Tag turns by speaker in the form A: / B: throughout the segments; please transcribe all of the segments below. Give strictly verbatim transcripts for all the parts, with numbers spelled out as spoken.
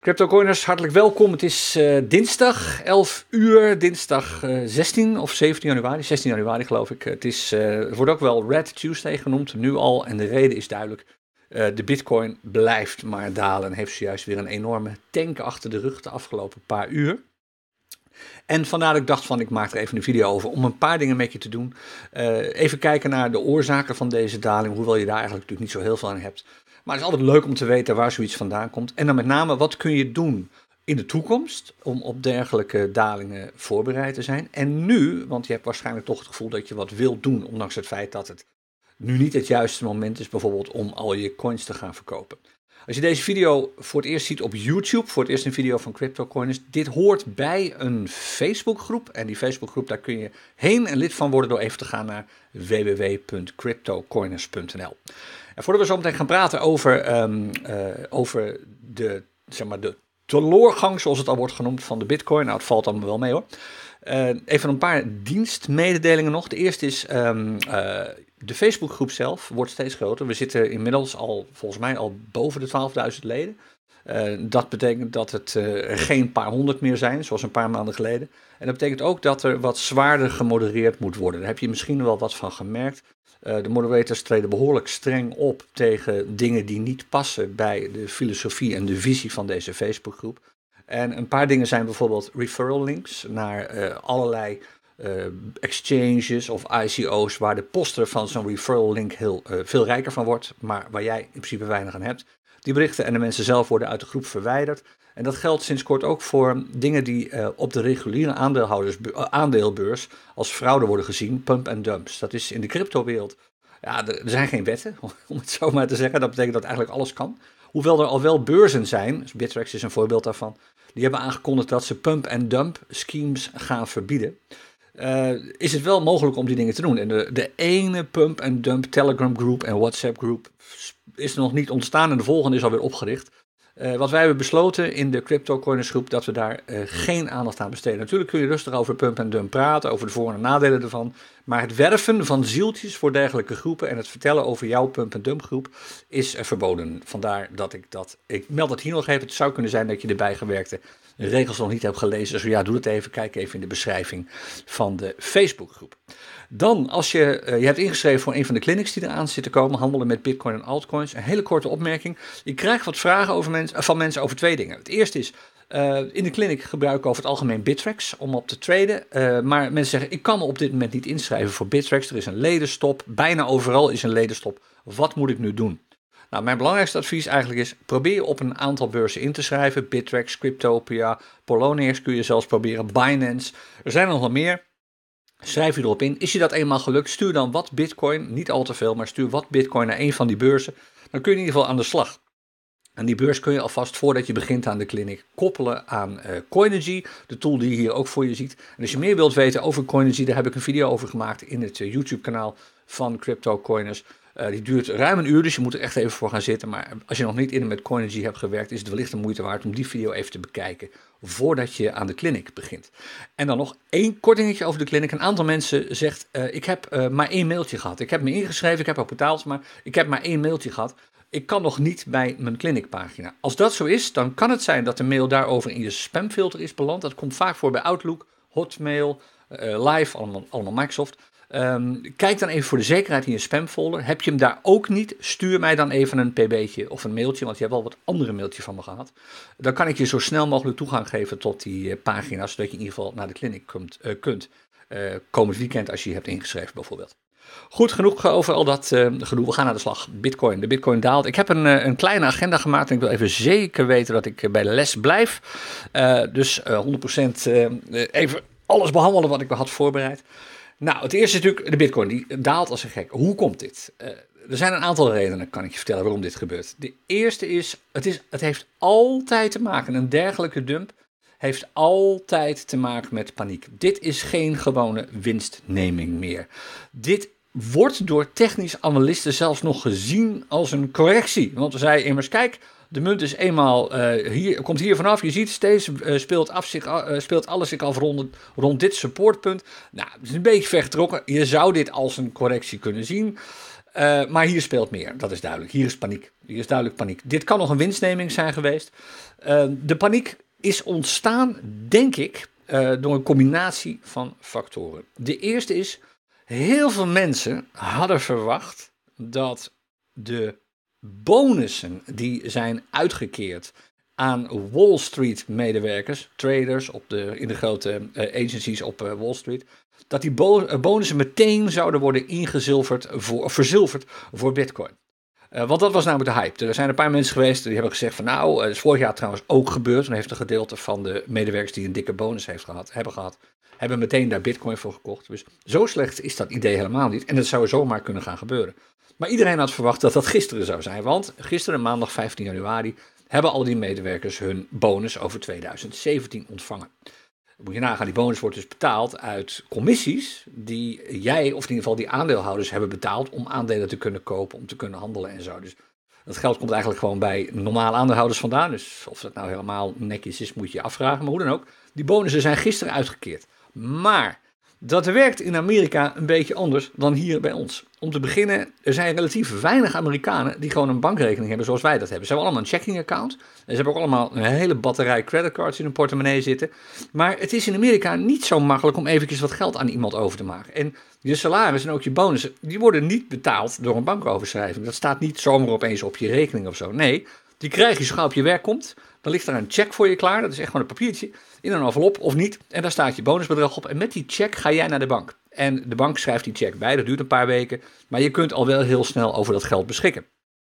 A: CryptoCoiners, hartelijk welkom. Het is uh, dinsdag, elf uur, dinsdag uh, zestien of zeventien januari, zestien januari geloof ik. Het, is, uh, het wordt ook wel Red Tuesday genoemd, nu al. En de reden is duidelijk, uh, de bitcoin blijft maar dalen en heeft zojuist weer een enorme tank achter de rug de afgelopen paar uur. En vandaar dat ik dacht van, ik maak er even een video over om een paar dingen met je te doen. Uh, even kijken naar de oorzaken van deze daling, hoewel je daar eigenlijk natuurlijk niet zo heel veel aan hebt. Maar het is altijd leuk om te weten waar zoiets vandaan komt. En dan met name, wat kun je doen in de toekomst om op dergelijke dalingen voorbereid te zijn. En nu, want je hebt waarschijnlijk toch het gevoel dat je wat wilt doen, ondanks het feit dat het nu niet het juiste moment is bijvoorbeeld om al je coins te gaan verkopen. Als je deze video voor het eerst ziet op YouTube, voor het eerst een video van CryptoCoiners, dit hoort bij een Facebookgroep. En die Facebookgroep, daar kun je heen en lid van worden door even te gaan naar w w w punt cryptocoiners punt n l. En voordat we zo meteen gaan praten over, um, uh, over de, zeg maar de teloorgang, zoals het al wordt genoemd, van de bitcoin. Nou, het valt allemaal wel mee hoor. Uh, even een paar dienstmededelingen nog. De eerste is, um, uh, de Facebookgroep zelf wordt steeds groter. We zitten inmiddels al, volgens mij, al boven de twaalfduizend leden. Uh, dat betekent dat het uh, er geen paar honderd meer zijn, zoals een paar maanden geleden. En dat betekent ook dat er wat zwaarder gemodereerd moet worden. Daar heb je misschien wel wat van gemerkt. Uh, de moderators treden behoorlijk streng op tegen dingen die niet passen bij de filosofie en de visie van deze Facebookgroep. En een paar dingen zijn bijvoorbeeld referral links naar uh, allerlei uh, exchanges of I C O's waar de poster van zo'n referral link heel, uh, veel rijker van wordt, maar waar jij in principe weinig aan hebt. Die berichten en de mensen zelf worden uit de groep verwijderd. En dat geldt sinds kort ook voor dingen die uh, op de reguliere aandeelhouders, uh, aandeelbeurs als fraude worden gezien, pump and dumps. Dat is in de cryptowereld, ja, er, er zijn geen wetten, om het zo maar te zeggen. Dat betekent dat eigenlijk alles kan. Hoewel er al wel beurzen zijn, dus Bittrex is een voorbeeld daarvan, die hebben aangekondigd dat ze pump and dump schemes gaan verbieden. Uh, is het wel mogelijk om die dingen te doen. En de, de ene pump and dump Telegram groep en WhatsApp groep is nog niet ontstaan en de volgende is alweer opgericht. Uh, wat wij hebben besloten in de CryptoCoiners groep, dat we daar uh, geen aandacht aan besteden. Natuurlijk kun je rustig over pump and dump praten, over de voor- en nadelen ervan. Maar het werven van zieltjes voor dergelijke groepen en het vertellen over jouw pump and dump groep is uh, verboden. Vandaar dat ik dat, ik meld het hier nog even. Het zou kunnen zijn dat je de bijgewerkte regels nog niet hebt gelezen. Dus ja, doe het even. Kijk even in de beschrijving van de Facebookgroep. Dan, als je uh, je hebt ingeschreven voor een van de clinics die eraan zitten komen, handelen met bitcoin en altcoins. Een hele korte opmerking. Je krijgt wat vragen over mens, van mensen over twee dingen. Het eerste is, uh, in de clinic gebruik ik over het algemeen Bittrex om op te traden. Uh, maar mensen zeggen, ik kan me op dit moment niet inschrijven voor Bittrex. Er is een ledenstop. Bijna overal is een ledenstop. Wat moet ik nu doen? Nou, mijn belangrijkste advies eigenlijk is, probeer op een aantal beurzen in te schrijven. Bittrex, Cryptopia, Poloniex kun je zelfs proberen, Binance. Er zijn er nog wel meer. Schrijf je erop in. Is je dat eenmaal gelukt, stuur dan wat bitcoin, niet al te veel, maar stuur wat bitcoin naar een van die beurzen. Dan kun je in ieder geval aan de slag. En die beurs kun je alvast, voordat je begint aan de clinic, koppelen aan uh, Coinigy, de tool die je hier ook voor je ziet. En als je meer wilt weten over Coinigy, daar heb ik een video over gemaakt in het uh, YouTube-kanaal van CryptoCoiners. Uh, die duurt ruim een uur, dus je moet er echt even voor gaan zitten. Maar als je nog niet in met Coinigy hebt gewerkt, is het wellicht de moeite waard om die video even te bekijken voordat je aan de clinic begint. En dan nog één kort dingetje over de clinic. Een aantal mensen zegt, uh, ik heb uh, maar één mailtje gehad. Ik heb me ingeschreven, ik heb ook betaald, maar ik heb maar één mailtje gehad. Ik kan nog niet bij mijn clinicpagina. Als dat zo is, dan kan het zijn dat de mail daarover in je spamfilter is beland. Dat komt vaak voor bij Outlook, Hotmail, uh, Live, allemaal, allemaal Microsoft. Um, kijk dan even voor de zekerheid in je spamfolder. Heb je hem daar ook niet, stuur mij dan even een pb'tje of een mailtje, want je hebt al wat andere mailtjes van me gehad. Dan kan ik je zo snel mogelijk toegang geven tot die uh, pagina's, zodat je in ieder geval naar de clinic kunt, uh, kunt uh, komend weekend als je je hebt ingeschreven bijvoorbeeld. Goed, genoeg over al dat uh, gedoe. We gaan naar de slag. Bitcoin. De bitcoin daalt. Ik heb een, uh, een kleine agenda gemaakt en ik wil even zeker weten dat ik uh, bij de les blijf. Uh, dus uh, honderd procent uh, even alles behandelen wat ik had voorbereid. Nou, het eerste is natuurlijk de bitcoin. Die daalt als een gek. Hoe komt dit? Uh, er zijn een aantal redenen, kan ik je vertellen, waarom dit gebeurt. De eerste is, het, is, het heeft altijd te maken, een dergelijke dump heeft altijd te maken met paniek. Dit is geen gewone winstneming meer. Dit wordt door technisch analisten zelfs nog gezien als een correctie. Want we zeiden immers, kijk, de munt is eenmaal, uh, hier, komt hier vanaf. Je ziet steeds, uh, speelt, af zich, uh, speelt alles zich af rond, rond dit supportpunt. Nou, het is een beetje vergetrokken. Je zou dit als een correctie kunnen zien. Uh, maar hier speelt meer, dat is duidelijk. Hier is paniek. Hier is duidelijk paniek. Dit kan nog een winstneming zijn geweest. Uh, de paniek is ontstaan, denk ik, uh, door een combinatie van factoren. De eerste is, heel veel mensen hadden verwacht dat de bonussen die zijn uitgekeerd aan Wall Street medewerkers, traders op de, in de grote uh, agencies op uh, Wall Street, dat die bo- uh, bonussen meteen zouden worden ingezilverd voor, of verzilverd voor Bitcoin. Uh, want dat was namelijk de hype. Er zijn een paar mensen geweest die hebben gezegd van nou, dat is vorig jaar trouwens ook gebeurd. Dan heeft een gedeelte van de medewerkers die een dikke bonus heeft gehad, hebben gehad, hebben meteen daar Bitcoin voor gekocht. Dus zo slecht is dat idee helemaal niet. En dat zou zomaar kunnen gaan gebeuren. Maar iedereen had verwacht dat dat gisteren zou zijn. Want gisteren, maandag vijftien januari, hebben al die medewerkers hun bonus over tweeduizend zeventien ontvangen. Moet je nagaan, die bonus wordt dus betaald uit commissies die jij, of in ieder geval die aandeelhouders, hebben betaald om aandelen te kunnen kopen, om te kunnen handelen en zo. Dus dat geld komt eigenlijk gewoon bij normale aandeelhouders vandaan. Dus of dat nou helemaal netjes is, moet je je afvragen. Maar hoe dan ook, die bonussen zijn gisteren uitgekeerd. Maar dat werkt in Amerika een beetje anders dan hier bij ons. Om te beginnen, er zijn relatief weinig Amerikanen die gewoon een bankrekening hebben zoals wij dat hebben. Ze hebben allemaal een checking account. En ze hebben ook allemaal een hele batterij creditcards in hun portemonnee zitten. Maar het is in Amerika niet zo makkelijk om eventjes wat geld aan iemand over te maken. En je salaris en ook je bonussen, die worden niet betaald door een bankoverschrijving. Dat staat niet zomaar opeens op je rekening of zo. Nee, die krijg je zo gauw op je werk komt. Dan ligt er een check voor je klaar. Dat is echt gewoon een papiertje in een envelop of niet. En daar staat je bonusbedrag op. En met die check ga jij naar de bank. En de bank schrijft die check bij. Dat duurt een paar weken. Maar je kunt al wel heel snel over dat geld beschikken.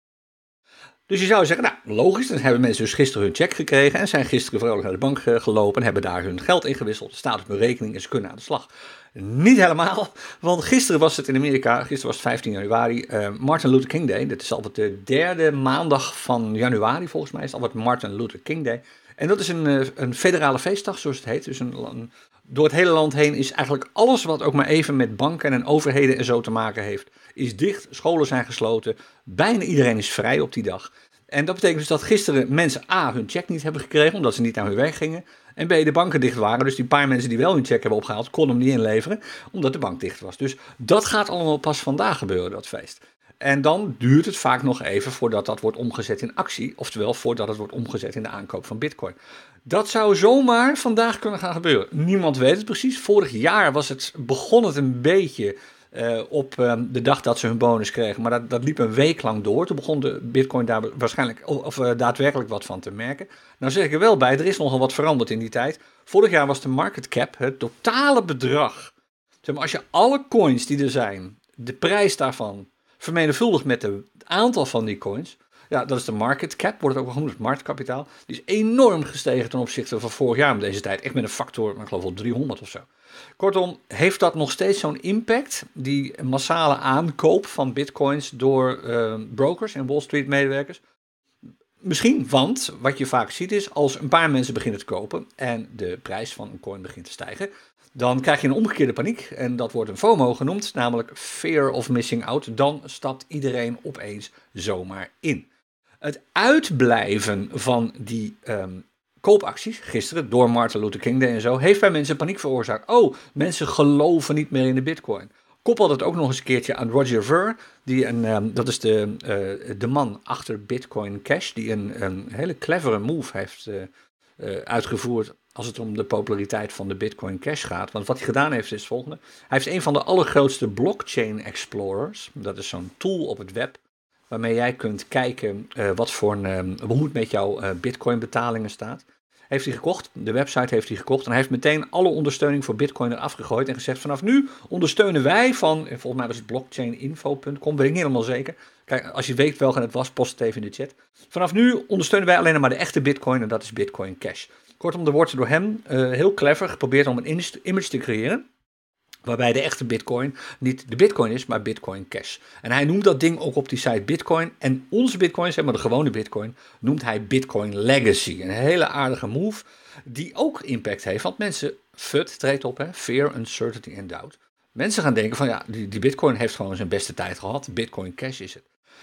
A: Dus je zou zeggen, nou logisch. Dan hebben mensen dus gisteren hun check gekregen. En zijn gisteren vrolijk naar de bank gelopen. En hebben daar hun geld ingewisseld. Het staat op hun rekening en ze kunnen aan de slag. Niet helemaal. Want gisteren was het in Amerika. Gisteren was het vijftien januari. Uh, Martin Luther King Day. Dit is altijd de derde maandag van januari volgens mij. Is het altijd Martin Luther King Day. En dat is een, een federale feestdag, zoals het heet. Dus een, een, door het hele land heen is eigenlijk alles wat ook maar even met banken en overheden en zo te maken heeft, is dicht. Scholen zijn gesloten. Bijna iedereen is vrij op die dag. En dat betekent dus dat gisteren mensen A, hun check niet hebben gekregen, omdat ze niet naar hun werk gingen. En B, de banken dicht waren. Dus die paar mensen die wel hun check hebben opgehaald, konden hem niet inleveren, omdat de bank dicht was. Dus dat gaat allemaal pas vandaag gebeuren, dat feest. En dan duurt het vaak nog even voordat dat wordt omgezet in actie. Oftewel voordat het wordt omgezet in de aankoop van Bitcoin. Dat zou zomaar vandaag kunnen gaan gebeuren. Niemand weet het precies. Vorig jaar was het, begon het een beetje uh, op uh, de dag dat ze hun bonus kregen. Maar dat, dat liep een week lang door. Toen begon de Bitcoin daar waarschijnlijk of, uh, daadwerkelijk wat van te merken. Nou zeg ik er wel bij, er is nogal wat veranderd in die tijd. Vorig jaar was de market cap, het totale bedrag. Zeg maar, als je alle coins die er zijn, de prijs daarvan vermenigvuldigd met het aantal van die coins, ja, dat is de market cap, wordt het ook wel genoemd, het marktkapitaal. Die is enorm gestegen ten opzichte van vorig jaar om deze tijd. Echt met een factor, ik geloof wel driehonderd of zo. Kortom, heeft dat nog steeds zo'n impact, die massale aankoop van bitcoins door uh, brokers en Wall Street medewerkers? Misschien, want wat je vaak ziet is, als een paar mensen beginnen te kopen en de prijs van een coin begint te stijgen, dan krijg je een omgekeerde paniek en dat wordt een FOMO genoemd, namelijk Fear of Missing Out. Dan stapt iedereen opeens zomaar in. Het uitblijven van die um, koopacties, gisteren door Martin Luther King Day en zo, heeft bij mensen paniek veroorzaakt. Oh, mensen geloven niet meer in de bitcoin. Koppel dat ook nog eens een keertje aan Roger Ver, die een, um, dat is de, uh, de man achter Bitcoin Cash, die een, een hele clevere move heeft uh, uh, uitgevoerd als het om de populariteit van de Bitcoin Cash gaat. Want wat hij gedaan heeft is het volgende. Hij heeft een van de allergrootste blockchain explorers. Dat is zo'n tool op het web waarmee jij kunt kijken uh, wat voor een, um, hoe het met jouw uh, Bitcoin betalingen staat. Heeft hij gekocht, de website heeft hij gekocht en hij heeft meteen alle ondersteuning voor Bitcoin eraf gegooid en gezegd vanaf nu ondersteunen wij van, volgens mij was het blockchaininfo punt com, weet ik niet helemaal zeker. Kijk, als je weet welke het was, post het even in de chat. Vanaf nu ondersteunen wij alleen nog maar de echte Bitcoin en dat is Bitcoin Cash. Kortom, er wordt door hem uh, heel clever geprobeerd om een image te creëren, waarbij de echte Bitcoin niet de Bitcoin is, maar Bitcoin Cash. En hij noemt dat ding ook op die site Bitcoin. En onze Bitcoin, zeg maar de gewone Bitcoin, noemt hij Bitcoin Legacy. Een hele aardige move die ook impact heeft. Want mensen, F U D treedt op, hè? Fear, Uncertainty en Doubt. Mensen gaan denken van ja, die, die Bitcoin heeft gewoon zijn beste tijd gehad. Bitcoin Cash is het.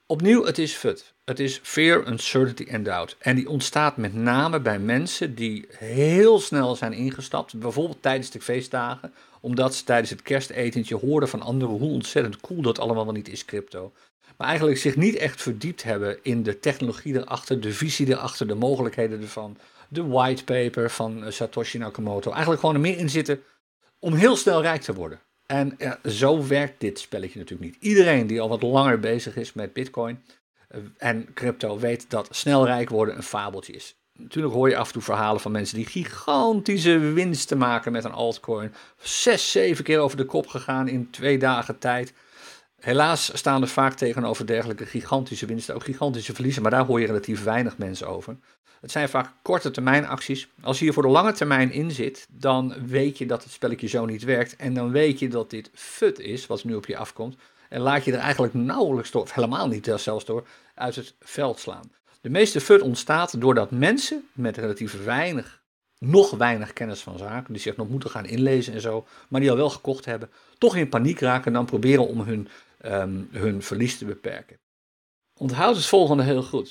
A: Opnieuw, het is F U D. Het is Fear, Uncertainty and Doubt. En die ontstaat met name bij mensen die heel snel zijn ingestapt. Bijvoorbeeld tijdens de feestdagen. Omdat ze tijdens het kerstetentje hoorden van anderen hoe ontzettend cool dat allemaal wel niet is, crypto. Maar eigenlijk zich niet echt verdiept hebben in de technologie erachter, de visie erachter, de mogelijkheden ervan. De whitepaper van Satoshi Nakamoto. Eigenlijk gewoon er meer in zitten om heel snel rijk te worden. En ja, zo werkt dit spelletje natuurlijk niet. Iedereen die al wat langer bezig is met Bitcoin uh, en crypto weet dat snel rijk worden een fabeltje is. Natuurlijk hoor je af en toe verhalen van mensen die gigantische winsten maken met een altcoin. Zes, zeven keer over de kop gegaan in twee dagen tijd. Helaas staan er vaak tegenover dergelijke gigantische winsten ook gigantische verliezen, maar daar hoor je relatief weinig mensen over. Het zijn vaak korte termijn acties. Als je hier voor de lange termijn in zit, dan weet je dat het spelletje zo niet werkt. En dan weet je dat dit F U D is, wat nu op je afkomt. En laat je er eigenlijk nauwelijks door, of helemaal niet zelfs door, uit het veld slaan. De meeste F U D ontstaat doordat mensen met relatief weinig, nog weinig kennis van zaken, die zich nog moeten gaan inlezen en zo, maar die al wel gekocht hebben, toch in paniek raken en dan proberen om hun, um, hun verlies te beperken. Onthoud het volgende heel goed.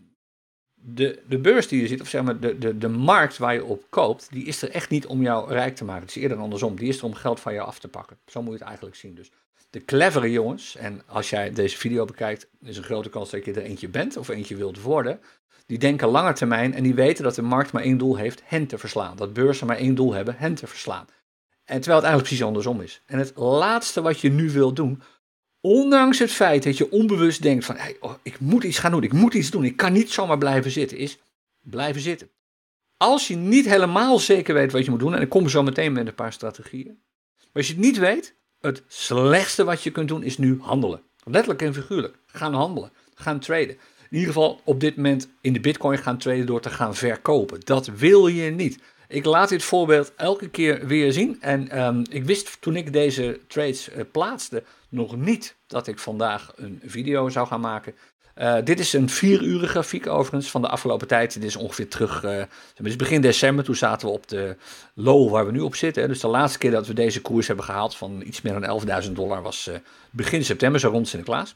A: De, de beurs die je ziet, of zeg maar de, de, de markt waar je op koopt, die is er echt niet om jou rijk te maken. Het is eerder andersom. Die is er om geld van jou af te pakken. Zo moet je het eigenlijk zien. Dus de clevere jongens, en als jij deze video bekijkt, is een grote kans dat je er eentje bent of eentje wilt worden. Die denken langer termijn en die weten dat de markt maar één doel heeft, hen te verslaan. Dat beurzen maar één doel hebben, hen te verslaan. En terwijl het eigenlijk precies andersom is. En het laatste wat je nu wilt doen, ondanks het feit dat je onbewust denkt van, hey, oh, ik moet iets gaan doen, ik moet iets doen, ik kan niet zomaar blijven zitten, is blijven zitten. Als je niet helemaal zeker weet wat je moet doen, en ik kom zo meteen met een paar strategieën, maar als je het niet weet, het slechtste wat je kunt doen is nu handelen. Letterlijk en figuurlijk, gaan handelen, gaan traden. In ieder geval op dit moment in de Bitcoin gaan traden door te gaan verkopen. Dat wil je niet. Ik laat dit voorbeeld elke keer weer zien. En um, ik wist toen ik deze trades uh, plaatste nog niet dat ik vandaag een video zou gaan maken. Uh, dit is een vier uur grafiek overigens van de afgelopen tijd. Dit is ongeveer terug, uh, het is begin december. Toen zaten we op de low waar we nu op zitten. Hè. Dus de laatste keer dat we deze koers hebben gehaald van iets meer dan elfduizend dollar was uh, begin september, zo rond Sinterklaas.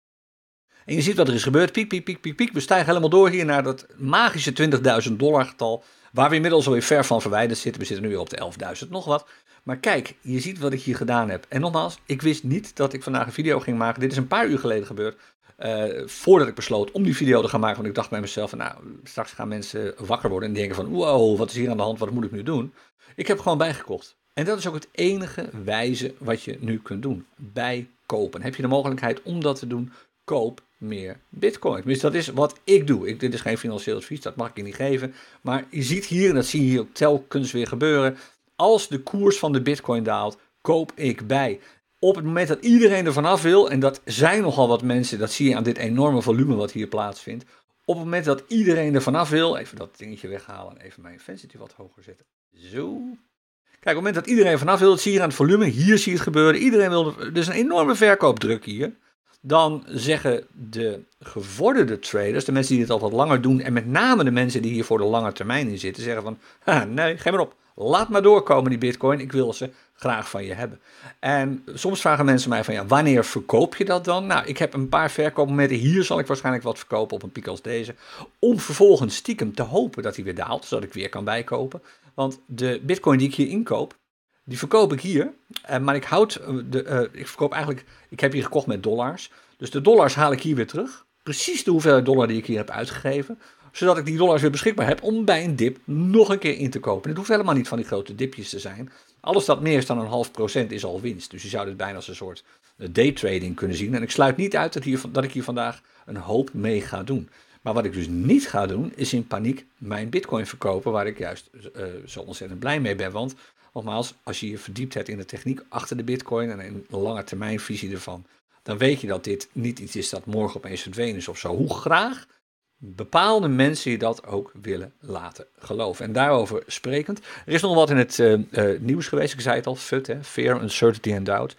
A: En je ziet wat er is gebeurd. Piek, piek, piek, piek, piek. We stijgen helemaal door hier naar dat magische twintigduizend dollar getal. Waar we inmiddels alweer ver van verwijderd zitten. We zitten nu weer op de elfduizend nog wat. Maar kijk, je ziet wat ik hier gedaan heb. En nogmaals, ik wist niet dat ik vandaag een video ging maken. Dit is een paar uur geleden gebeurd. Uh, voordat ik besloot om die video te gaan maken. Want ik dacht bij mezelf, nou, straks gaan mensen wakker worden. En denken van, wow, wat is hier aan de hand? Wat moet ik nu doen? Ik heb gewoon bijgekocht. En dat is ook het enige wijze wat je nu kunt doen. Bijkopen. Heb je de mogelijkheid om dat te doen? Koop meer Bitcoin. Dus dat is wat ik doe. Ik, dit is geen financieel advies, dat mag ik je niet geven. Maar je ziet hier, en dat zie je hier ook telkens weer gebeuren. Als de koers van de Bitcoin daalt, koop ik bij. Op het moment dat iedereen er vanaf wil, en dat zijn nogal wat mensen, dat zie je aan dit enorme volume wat hier plaatsvindt. Op het moment dat iedereen er vanaf wil, even dat dingetje weghalen en even mijn intensity wat hoger zetten. Zo. Kijk, op het moment dat iedereen vanaf wil, dat zie je aan het volume, hier zie je het gebeuren. Iedereen wil, er is een enorme verkoopdruk hier. Dan zeggen de gevorderde traders, de mensen die dit al wat langer doen, en met name de mensen die hier voor de lange termijn in zitten, zeggen van, ah, nee, geef maar op. Laat maar doorkomen die Bitcoin, ik wil ze graag van je hebben. En soms vragen mensen mij van, ja, wanneer verkoop je dat dan? Nou, ik heb een paar verkoopmomenten, hier zal ik waarschijnlijk wat verkopen op een piek als deze, om vervolgens stiekem te hopen dat hij weer daalt, zodat ik weer kan bijkopen. Want de Bitcoin die ik hier inkoop, die verkoop ik hier, uh, maar ik houd, de, uh, ik verkoop eigenlijk, ik heb hier gekocht met dollars. Dus de dollars haal ik hier weer terug. Precies de hoeveelheid dollar die ik hier heb uitgegeven. Zodat ik die dollars weer beschikbaar heb om bij een dip nog een keer in te kopen. Het hoeft helemaal niet van die grote dipjes te zijn. Alles dat meer is dan een half procent is al winst. Dus je zou dit bijna als een soort daytrading kunnen zien. En ik sluit niet uit dat, hier, dat ik hier vandaag een hoop mee ga doen. Maar wat ik dus niet ga doen, is in paniek mijn Bitcoin verkopen, waar ik juist uh, zo ontzettend blij mee ben. Want nogmaals, als je je verdiept hebt in de techniek achter de Bitcoin en een lange termijn visie ervan, dan weet je dat dit niet iets is dat morgen opeens verdwenen is of zo. Hoe graag bepaalde mensen je dat ook willen laten geloven. En daarover sprekend, er is nog wat in het uh, uh, nieuws geweest, ik zei het al, F U D, hè, Fear, Uncertainty and Doubt.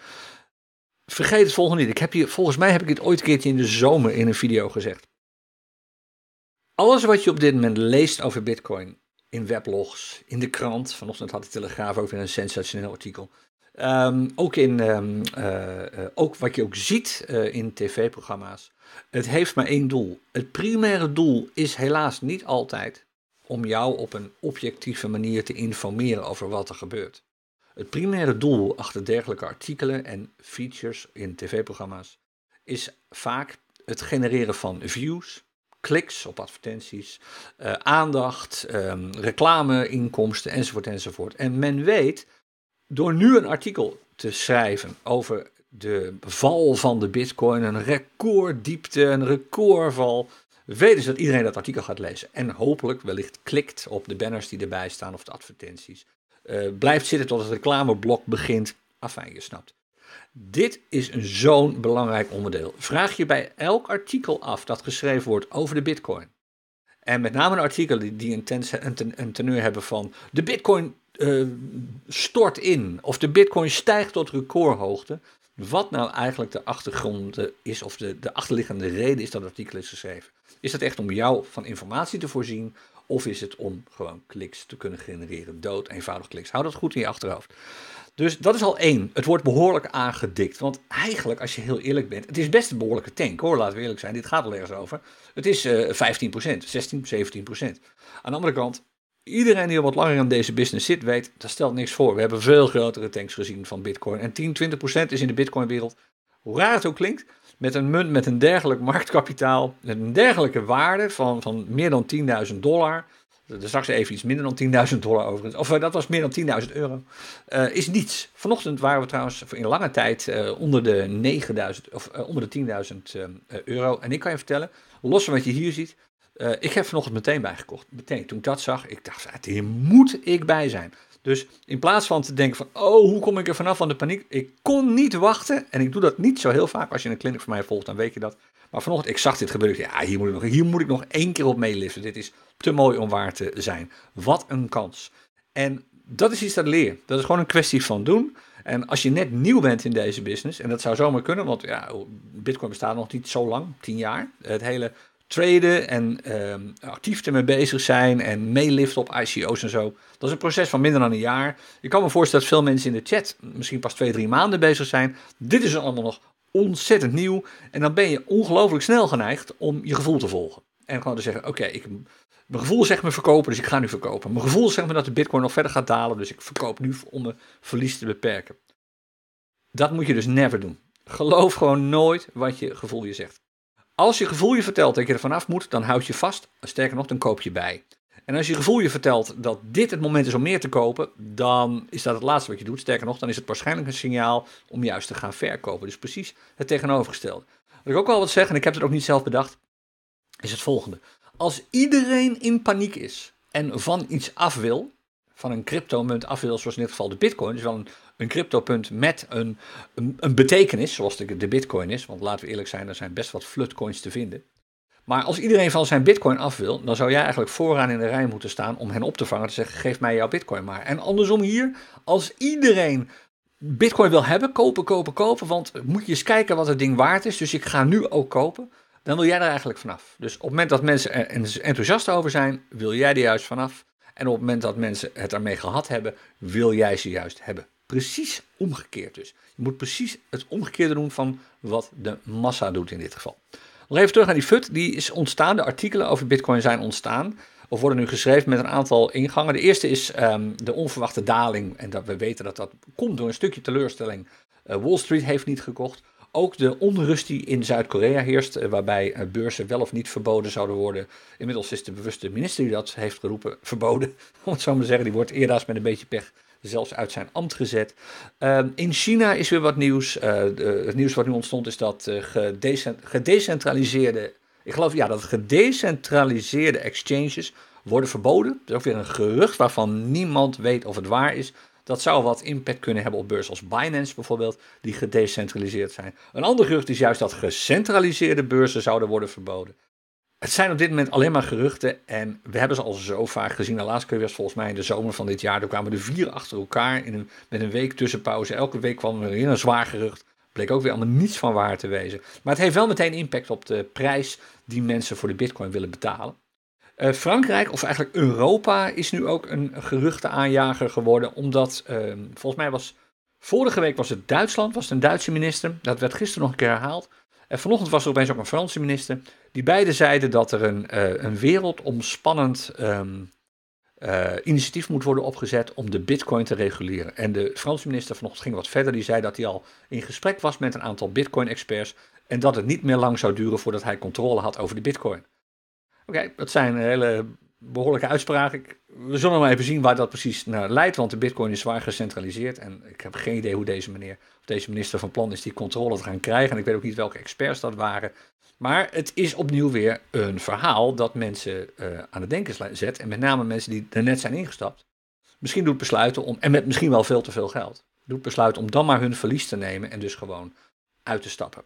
A: Vergeet het volgende niet. Ik heb hier, volgens mij heb ik dit ooit een keertje in de zomer in een video gezegd. Alles wat je op dit moment leest over Bitcoin, in weblogs, in de krant, vanochtend had de Telegraaf ook weer een sensationeel artikel. Um, ook, in, um, uh, uh, ook wat je ook ziet uh, in tv-programma's. Het heeft maar één doel. Het primaire doel is helaas niet altijd om jou op een objectieve manier te informeren over wat er gebeurt. Het primaire doel achter dergelijke artikelen en features in tv-programma's is vaak het genereren van views, kliks op advertenties, uh, aandacht, um, reclameinkomsten enzovoort enzovoort. En men weet, door nu een artikel te schrijven over de val van de bitcoin, een recorddiepte, een recordval, weten ze dat iedereen dat artikel gaat lezen. En hopelijk wellicht klikt op de banners die erbij staan of de advertenties. Uh, blijft zitten tot het reclameblok begint. Afijn, je snapt. Dit is een zo'n belangrijk onderdeel. Vraag je bij elk artikel af dat geschreven wordt over de bitcoin. En met name de artikelen die een, ten, een, ten, een teneur hebben van de bitcoin uh, stort in. Of de bitcoin stijgt tot recordhoogte. Wat nou eigenlijk de achtergrond is of de, de achterliggende reden is dat het artikel is geschreven. Is dat echt om jou van informatie te voorzien? Of is het om gewoon kliks te kunnen genereren? Dood, eenvoudig kliks. Hou dat goed in je achterhoofd. Dus dat is al één. Het wordt behoorlijk aangedikt. Want eigenlijk, als je heel eerlijk bent, het is best een behoorlijke tank hoor, laten we eerlijk zijn. Dit gaat al ergens over. Het is uh, vijftien procent, zestien, zeventien procent. Aan de andere kant, iedereen die al wat langer in deze business zit, weet, dat stelt niks voor. We hebben veel grotere tanks gezien van bitcoin. En tien, twintig procent is in de bitcoinwereld, hoe raar het ook klinkt, met een munt met een dergelijk marktkapitaal, met een dergelijke waarde van, van meer dan tienduizend dollar. Er straks even iets minder dan tienduizend dollar overigens. Of uh, dat was meer dan tienduizend euro. Uh, is niets. Vanochtend waren we trouwens in lange tijd uh, onder de negenduizend of uh, onder de tienduizend uh, euro. En ik kan je vertellen, los van wat je hier ziet. Uh, ik heb vanochtend meteen bijgekocht. Meteen toen ik dat zag, ik dacht, hier moet ik bij zijn. Dus in plaats van te denken van, oh, hoe kom ik er vanaf van de paniek? Ik kon niet wachten. En ik doe dat niet zo heel vaak. Als je een clinic van mij volgt, dan weet je dat. Maar vanochtend, ik zag dit gebeuren. Ja, hier moet ik nog, hier moet ik nog één keer op meeliften. Dit is te mooi om waar te zijn. Wat een kans. En dat is iets dat leer. Dat is gewoon een kwestie van doen. En als je net nieuw bent in deze business, en dat zou zomaar kunnen, want ja, Bitcoin bestaat nog niet zo lang, tien jaar. Het hele traden en um, actief ermee bezig zijn en meeliften op I C O's en zo. Dat is een proces van minder dan een jaar. Je kan me voorstellen dat veel mensen in de chat misschien pas twee, drie maanden bezig zijn. Dit is allemaal nog ontzettend nieuw. En dan ben je ongelooflijk snel geneigd om je gevoel te volgen. En gewoon te zeggen, oké, okay, ik... Mijn gevoel zegt me verkopen, dus ik ga nu verkopen. Mijn gevoel zegt me dat de bitcoin nog verder gaat dalen, dus ik verkoop nu om mijn verlies te beperken. Dat moet je dus never doen. Geloof gewoon nooit wat je gevoel je zegt. Als je gevoel je vertelt dat je er vanaf moet, dan houd je vast. Sterker nog, dan koop je bij. En als je gevoel je vertelt dat dit het moment is om meer te kopen, dan is dat het laatste wat je doet. Sterker nog, dan is het waarschijnlijk een signaal om juist te gaan verkopen. Dus precies het tegenovergestelde. Wat ik ook wel wat zeg, en ik heb het ook niet zelf bedacht, is het volgende. Als iedereen in paniek is en van iets af wil, van een cryptomunt af wil, zoals in dit geval de bitcoin, dus wel een, een cryptopunt met een, een, een betekenis, zoals de, de bitcoin is, want laten we eerlijk zijn, er zijn best wat flutcoins te vinden. Maar als iedereen van zijn bitcoin af wil, dan zou jij eigenlijk vooraan in de rij moeten staan om hen op te vangen, te zeggen, geef mij jouw bitcoin maar. En andersom hier, als iedereen bitcoin wil hebben, kopen, kopen, kopen, want moet je eens kijken wat het ding waard is, dus ik ga nu ook kopen. Dan wil jij er eigenlijk vanaf. Dus op het moment dat mensen er enthousiast over zijn, wil jij er juist vanaf. En op het moment dat mensen het ermee gehad hebben, wil jij ze juist hebben. Precies omgekeerd dus. Je moet precies het omgekeerde doen van wat de massa doet in dit geval. Nog even terug naar die F U D. Die is ontstaan. De artikelen over Bitcoin zijn ontstaan. Of worden nu geschreven met een aantal ingangen. De eerste is um, de onverwachte daling. En dat we weten dat dat komt door een stukje teleurstelling. Uh, Wall Street heeft niet gekocht. Ook de onrust die in Zuid-Korea heerst, waarbij beurzen wel of niet verboden zouden worden. Inmiddels is de bewuste minister die dat heeft geroepen verboden, om het zo maar te zeggen. Die wordt eerder met een beetje pech zelfs uit zijn ambt gezet. Uh, in China is weer wat nieuws. Uh, de, het nieuws wat nu ontstond is dat uh, gedecent- gedecentraliseerde, ik geloof ja, dat gedecentraliseerde exchanges worden verboden. Dat is ook weer een gerucht waarvan niemand weet of het waar is. Dat zou wat impact kunnen hebben op beurzen als Binance bijvoorbeeld, die gedecentraliseerd zijn. Een ander gerucht is juist dat gecentraliseerde beurzen zouden worden verboden. Het zijn op dit moment alleen maar geruchten en we hebben ze al zo vaak gezien. De laatste keer was volgens mij in de zomer van dit jaar. Toen kwamen er vier achter elkaar in een, met een week tussenpauze. Elke week kwam er weer een zwaar gerucht. Bleek ook weer allemaal niets van waar te wezen. Maar het heeft wel meteen impact op de prijs die mensen voor de bitcoin willen betalen. Uh, Frankrijk, of eigenlijk Europa, is nu ook een geruchtenaanjager geworden. Omdat, uh, volgens mij was, vorige week was het Duitsland, was het een Duitse minister. Dat werd gisteren nog een keer herhaald. En vanochtend was er opeens ook een Franse minister, die beide zeiden dat er een, uh, een wereldomspannend um, uh, initiatief moet worden opgezet om de bitcoin te reguleren. En de Franse minister vanochtend ging wat verder, die zei dat hij al in gesprek was met een aantal bitcoin-experts en dat het niet meer lang zou duren voordat hij controle had over de bitcoin. Oké, okay, dat zijn hele behoorlijke uitspraken. We zullen maar even zien waar dat precies naar leidt, want de bitcoin is zwaar gecentraliseerd en ik heb geen idee hoe deze meneer of deze minister van plan is die controle te gaan krijgen en ik weet ook niet welke experts dat waren. Maar het is opnieuw weer een verhaal dat mensen uh, aan het denken zet en met name mensen die er net zijn ingestapt. Misschien doet besluiten om, en met misschien wel veel te veel geld, doet besluiten om dan maar hun verlies te nemen en dus gewoon uit te stappen.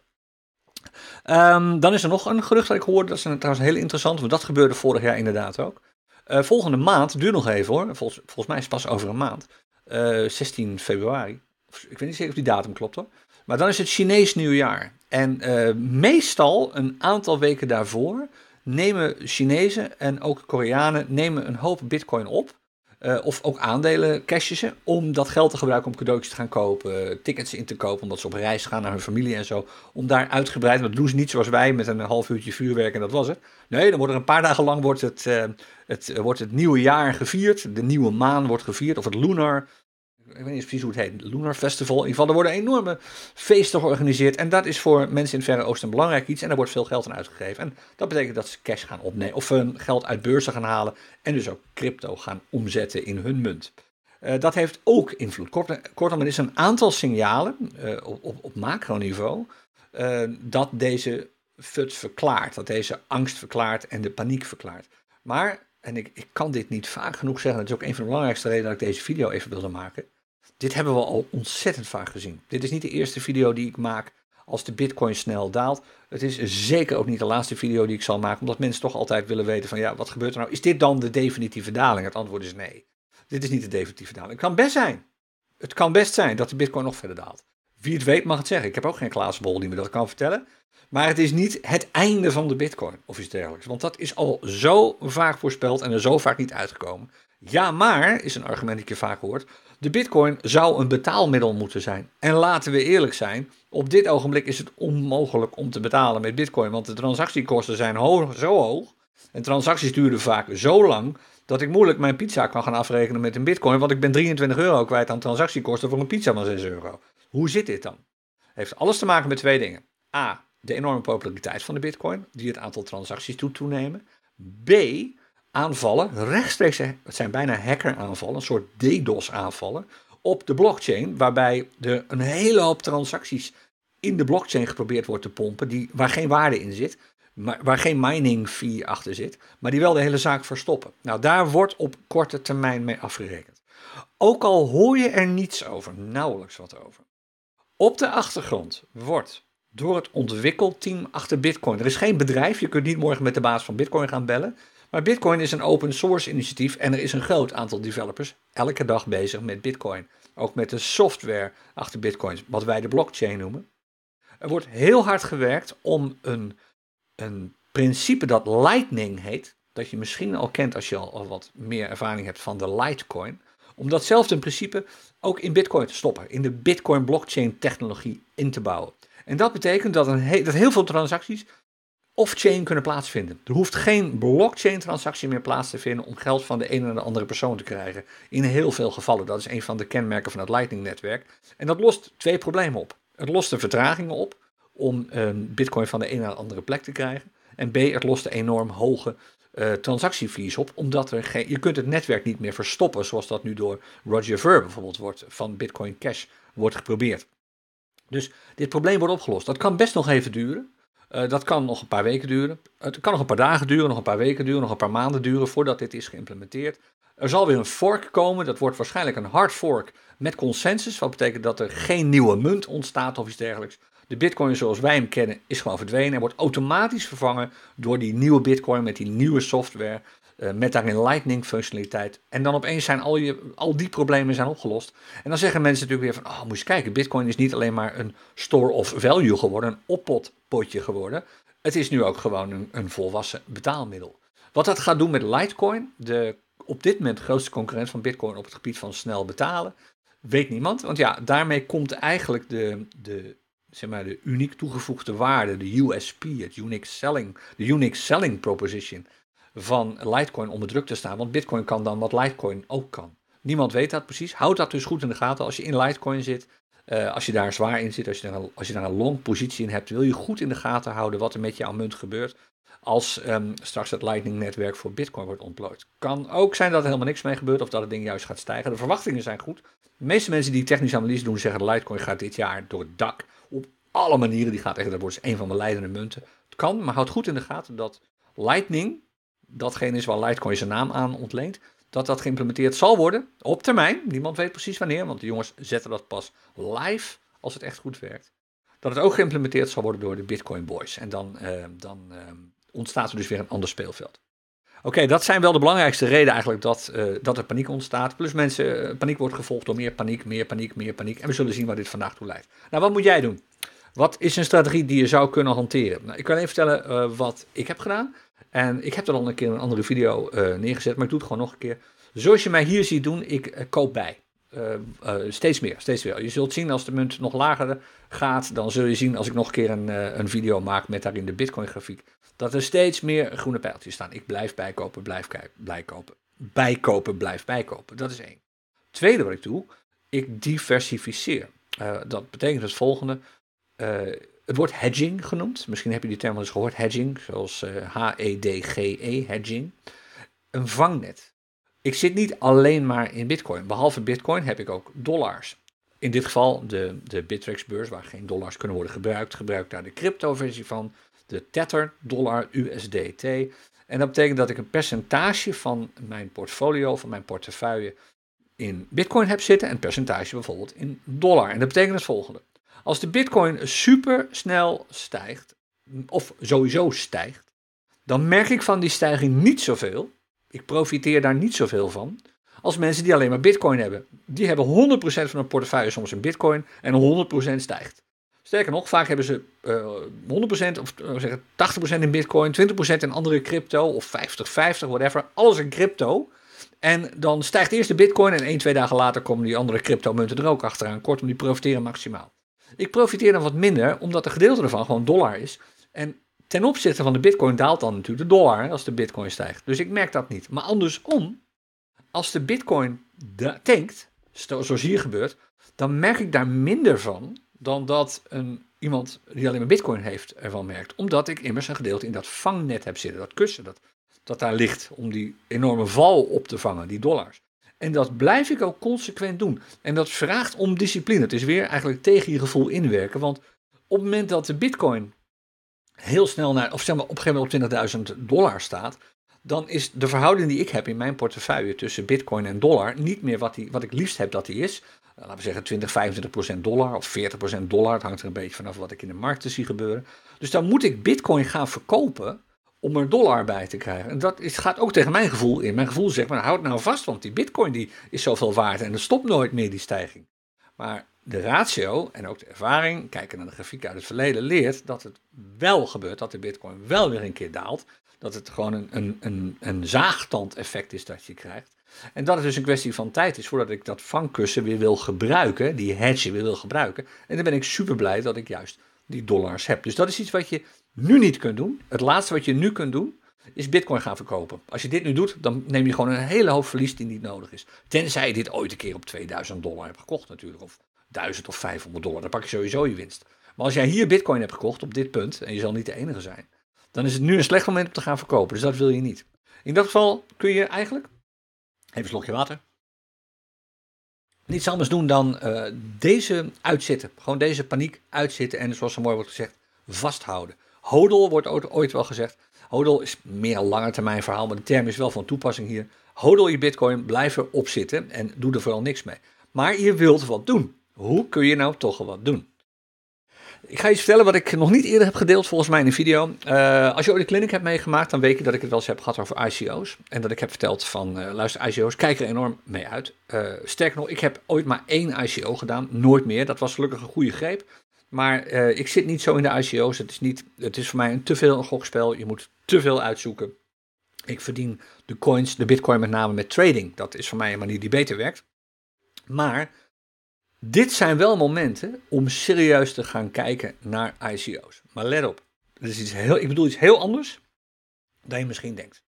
A: Um, dan is er nog een gerucht dat ik hoorde, dat is trouwens heel interessant, want dat gebeurde vorig jaar inderdaad ook. Uh, volgende maand, duurt nog even hoor, Volgens, volgens mij is het pas over een maand, uh, zestien februari, ik weet niet zeker of die datum klopt hoor, maar dan is het Chinees nieuwjaar. En uh, meestal een aantal weken daarvoor nemen Chinezen en ook Koreanen nemen een hoop bitcoin op. Uh, of ook aandelen cashen om dat geld te gebruiken om cadeautjes te gaan kopen, tickets in te kopen, omdat ze op reis gaan naar hun familie en zo. Om daar uitgebreid, want dat doen ze niet zoals wij met een half uurtje vuurwerk en dat was het. Nee, dan wordt er een paar dagen lang wordt het, uh, het, uh, wordt het nieuwe jaar gevierd. De nieuwe maan wordt gevierd, of het lunar, ik weet niet precies hoe het heet, Lunar Festival. In ieder geval, er worden enorme feesten georganiseerd. En dat is voor mensen in het Verre Oosten een belangrijk iets. En daar wordt veel geld aan uitgegeven. En dat betekent dat ze cash gaan opnemen. Of hun geld uit beurzen gaan halen. En dus ook crypto gaan omzetten in hun munt. Uh, dat heeft ook invloed. Kort, kortom, er is een aantal signalen uh, op, op, op macroniveau. Uh, dat deze F U D verklaart. Dat deze angst verklaart en de paniek verklaart. Maar, en ik, ik kan dit niet vaak genoeg zeggen. Dat is ook een van de belangrijkste redenen dat ik deze video even wilde maken. Dit hebben we al ontzettend vaak gezien. Dit is niet de eerste video die ik maak als de bitcoin snel daalt. Het is zeker ook niet de laatste video die ik zal maken, omdat mensen toch altijd willen weten van ja, wat gebeurt er nou? Is dit dan de definitieve daling? Het antwoord is nee. Dit is niet de definitieve daling. Het kan best zijn. Het kan best zijn dat de bitcoin nog verder daalt. Wie het weet mag het zeggen. Ik heb ook geen glazen bol die me dat kan vertellen. Maar het is niet het einde van de bitcoin of iets dergelijks. Want dat is al zo vaak voorspeld en er zo vaak niet uitgekomen. Ja, maar, is een argument dat je vaak hoort, de bitcoin zou een betaalmiddel moeten zijn. En laten we eerlijk zijn, op dit ogenblik is het onmogelijk om te betalen met bitcoin, want de transactiekosten zijn hoog, zo hoog en transacties duren vaak zo lang, dat ik moeilijk mijn pizza kan gaan afrekenen met een bitcoin, want ik ben drieëntwintig euro kwijt aan transactiekosten voor een pizza van zes euro. Hoe zit dit dan? Het heeft alles te maken met twee dingen. A, de enorme populariteit van de bitcoin, die het aantal transacties doet toenemen. B, aanvallen, rechtstreeks, het zijn bijna hackeraanvallen, een soort DDoS aanvallen, op de blockchain, waarbij er een hele hoop transacties in de blockchain geprobeerd wordt te pompen, die, waar geen waarde in zit, maar, waar geen mining fee achter zit, maar die wel de hele zaak verstoppen. Nou, daar wordt op korte termijn mee afgerekend. Ook al hoor je er niets over, nauwelijks wat over. Op de achtergrond wordt door het ontwikkelteam achter Bitcoin, er is geen bedrijf, je kunt niet morgen met de baas van Bitcoin gaan bellen, maar Bitcoin is een open source initiatief en er is een groot aantal developers elke dag bezig met Bitcoin. Ook met de software achter Bitcoin, wat wij de blockchain noemen. Er wordt heel hard gewerkt om een, een principe dat Lightning heet, dat je misschien al kent als je al, al wat meer ervaring hebt van de Litecoin, om datzelfde principe ook in Bitcoin te stoppen, in de Bitcoin blockchain technologie in te bouwen. En dat betekent dat, een he- dat heel veel transacties off-chain kunnen plaatsvinden. Er hoeft geen blockchain-transactie meer plaats te vinden om geld van de ene naar de andere persoon te krijgen. In heel veel gevallen. Dat is een van de kenmerken van het Lightning-netwerk. En dat lost twee problemen op. Het lost de vertragingen op om um, bitcoin van de ene naar de andere plek te krijgen. En B, het lost de enorm hoge uh, transactiefees op, omdat er geen, je kunt het netwerk niet meer verstoppen, zoals dat nu door Roger Ver bijvoorbeeld wordt, van Bitcoin Cash wordt geprobeerd. Dus dit probleem wordt opgelost. Dat kan best nog even duren. Uh, dat kan nog een paar weken duren. Het kan nog een paar dagen duren, nog een paar weken duren, nog een paar maanden duren voordat dit is geïmplementeerd. Er zal weer een fork komen. Dat wordt waarschijnlijk een hard fork met consensus. Wat betekent dat er geen nieuwe munt ontstaat of iets dergelijks. De bitcoin zoals wij hem kennen is gewoon verdwenen en wordt automatisch vervangen door die nieuwe bitcoin met die nieuwe software. Uh, met daarin Lightning functionaliteit. En dan opeens zijn al, je, al die problemen zijn opgelost. En dan zeggen mensen natuurlijk weer van, oh, moet je eens kijken, Bitcoin is niet alleen maar een store of value geworden, een oppotpotje geworden. Het is nu ook gewoon een, een volwassen betaalmiddel. Wat dat gaat doen met Litecoin, de op dit moment grootste concurrent van Bitcoin op het gebied van snel betalen, weet niemand. Want ja, daarmee komt eigenlijk de, de zeg maar, de uniek toegevoegde waarde, de U S P, het unique selling, de unique selling proposition van Litecoin onder druk te staan. Want Bitcoin kan dan wat Litecoin ook kan. Niemand weet dat precies. Houd dat dus goed in de gaten als je in Litecoin zit. Uh, als je daar zwaar in zit, als je, daar een, als je daar een long positie in hebt, wil je goed in de gaten houden wat er met jouw munt gebeurt als um, straks het Lightning-netwerk voor Bitcoin wordt ontplooid. Kan ook zijn dat er helemaal niks mee gebeurt of dat het ding juist gaat stijgen. De verwachtingen zijn goed. De meeste mensen die technische analyse doen zeggen dat Litecoin gaat dit jaar door het dak. Op alle manieren. Die gaat echt, dat wordt een van de leidende munten. Het kan, maar houd goed in de gaten dat Lightning, datgene is waar Litecoin zijn naam aan ontleent, dat dat geïmplementeerd zal worden op termijn. Niemand weet precies wanneer, want de jongens zetten dat pas live als het echt goed werkt. Dat het ook geïmplementeerd zal worden door de Bitcoin Boys. En dan, uh, dan uh, ontstaat er dus weer een ander speelveld. Oké, okay, dat zijn wel de belangrijkste redenen eigenlijk dat, uh, dat er paniek ontstaat. Plus mensen, uh, paniek wordt gevolgd door meer paniek, meer paniek, meer paniek. En we zullen zien waar dit vandaag toe leidt. Nou, wat moet jij doen? Wat is een strategie die je zou kunnen hanteren? Nou, ik kan even vertellen uh, wat ik heb gedaan. En ik heb dat al een keer in een andere video uh, neergezet, maar ik doe het gewoon nog een keer. Zoals je mij hier ziet doen, ik uh, koop bij. Uh, uh, steeds meer, steeds meer. Je zult zien als de munt nog lager gaat, dan zul je zien als ik nog een keer een, uh, een video maak met daarin de Bitcoin grafiek, dat er steeds meer groene pijltjes staan. Ik blijf bijkopen, blijf bijkopen, bijkopen, blijf bijkopen. Dat is één. Tweede wat ik doe, ik diversificeer. Uh, dat betekent het volgende. Uh, het wordt hedging genoemd. Misschien heb je die term wel eens gehoord, hedging, zoals uh, H E D G E, hedging. Een vangnet. Ik zit niet alleen maar in Bitcoin. Behalve Bitcoin heb ik ook dollars. In dit geval de, de Bittrex-beurs, waar geen dollars kunnen worden gebruikt. Gebruik daar de crypto-versie van, de Tether, dollar, U S D T. En dat betekent dat ik een percentage van mijn portfolio, van mijn portefeuille, in Bitcoin heb zitten en een percentage bijvoorbeeld in dollar. En dat betekent het volgende. Als de Bitcoin super snel stijgt, of sowieso stijgt, dan merk ik van die stijging niet zoveel. Ik profiteer daar niet zoveel van als mensen die alleen maar Bitcoin hebben. Die hebben honderd procent van hun portefeuille soms in Bitcoin en honderd procent stijgt. Sterker nog, vaak hebben ze uh, honderd procent of uh, zeggen tachtig procent in Bitcoin, twintig procent in andere crypto of vijftig vijftig, whatever. Alles in crypto. En dan stijgt eerst de Bitcoin en één, twee dagen later komen die andere cryptomunten er ook achteraan. Kortom, die profiteren maximaal. Ik profiteer dan wat minder, omdat een gedeelte ervan gewoon dollar is. En ten opzichte van de Bitcoin daalt dan natuurlijk de dollar als de Bitcoin stijgt. Dus ik merk dat niet. Maar andersom, als de Bitcoin tankt, zoals hier gebeurt, dan merk ik daar minder van dan dat een, iemand die alleen maar Bitcoin heeft ervan merkt. Omdat ik immers een gedeelte in dat vangnet heb zitten, dat kussen dat, dat daar ligt om die enorme val op te vangen, die dollars. En dat blijf ik ook consequent doen. En dat vraagt om discipline. Het is weer eigenlijk tegen je gevoel inwerken. Want op het moment dat de Bitcoin heel snel naar, of zeg maar op een gegeven moment op twintigduizend dollar staat, dan is de verhouding die ik heb in mijn portefeuille tussen Bitcoin en dollar niet meer wat, die, wat ik liefst heb dat die is. Laten we zeggen twintig, vijfentwintig procent dollar of veertig procent dollar. Het hangt er een beetje vanaf wat ik in de markten zie gebeuren. Dus dan moet ik Bitcoin gaan verkopen om er dollar bij te krijgen. En dat is, gaat ook tegen mijn gevoel in. Mijn gevoel zegt, maar houd nou vast, want die Bitcoin die is zoveel waard en er stopt nooit meer die stijging. Maar de ratio en ook de ervaring, kijken naar de grafiek uit het verleden, leert dat het wel gebeurt, dat de Bitcoin wel weer een keer daalt. Dat het gewoon een, een, een, een zaagtand-effect is dat je krijgt. En dat het dus een kwestie van tijd is voordat ik dat vangkussen weer wil gebruiken, die hedge weer wil gebruiken. En dan ben ik super blij dat ik juist die dollars heb. Dus dat is iets wat je nu niet kunt doen. Het laatste wat je nu kunt doen, is Bitcoin gaan verkopen. Als je dit nu doet, dan neem je gewoon een hele hoop verlies die niet nodig is. Tenzij je dit ooit een keer op tweeduizend dollar hebt gekocht natuurlijk, of duizend of vijfhonderd dollar, dan pak je sowieso je winst. Maar als jij hier Bitcoin hebt gekocht op dit punt, en je zal niet de enige zijn, dan is het nu een slecht moment om te gaan verkopen. Dus dat wil je niet. In dat geval kun je eigenlijk, even een slokje water, niets anders doen dan uh, deze uitzitten. Gewoon deze paniek uitzitten en zoals zo mooi wordt gezegd, vasthouden. Hodl wordt ooit wel gezegd. Hodl is meer een lange termijn verhaal, maar de term is wel van toepassing hier. Hodl je Bitcoin, blijf erop zitten en doe er vooral niks mee. Maar je wilt wat doen. Hoe kun je nou toch wat doen? Ik ga je vertellen wat ik nog niet eerder heb gedeeld volgens mij in een video. Uh, als je ooit een clinic hebt meegemaakt, dan weet je dat ik het wel eens heb gehad over I C O's. En dat ik heb verteld van, uh, luister, I C O's, kijk er enorm mee uit. Uh, sterker nog, ik heb ooit maar één I C O gedaan, nooit meer. Dat was gelukkig een goede greep. Maar uh, ik zit niet zo in de I C O's. Het is, niet, het is voor mij een te veel een gokspel. Je moet te veel uitzoeken. Ik verdien de coins, de Bitcoin met name met trading. Dat is voor mij een manier die beter werkt. Maar Dit zijn wel momenten om serieus te gaan kijken naar I C O's. Maar let op, dit is iets heel, ik bedoel iets heel anders dan je misschien denkt.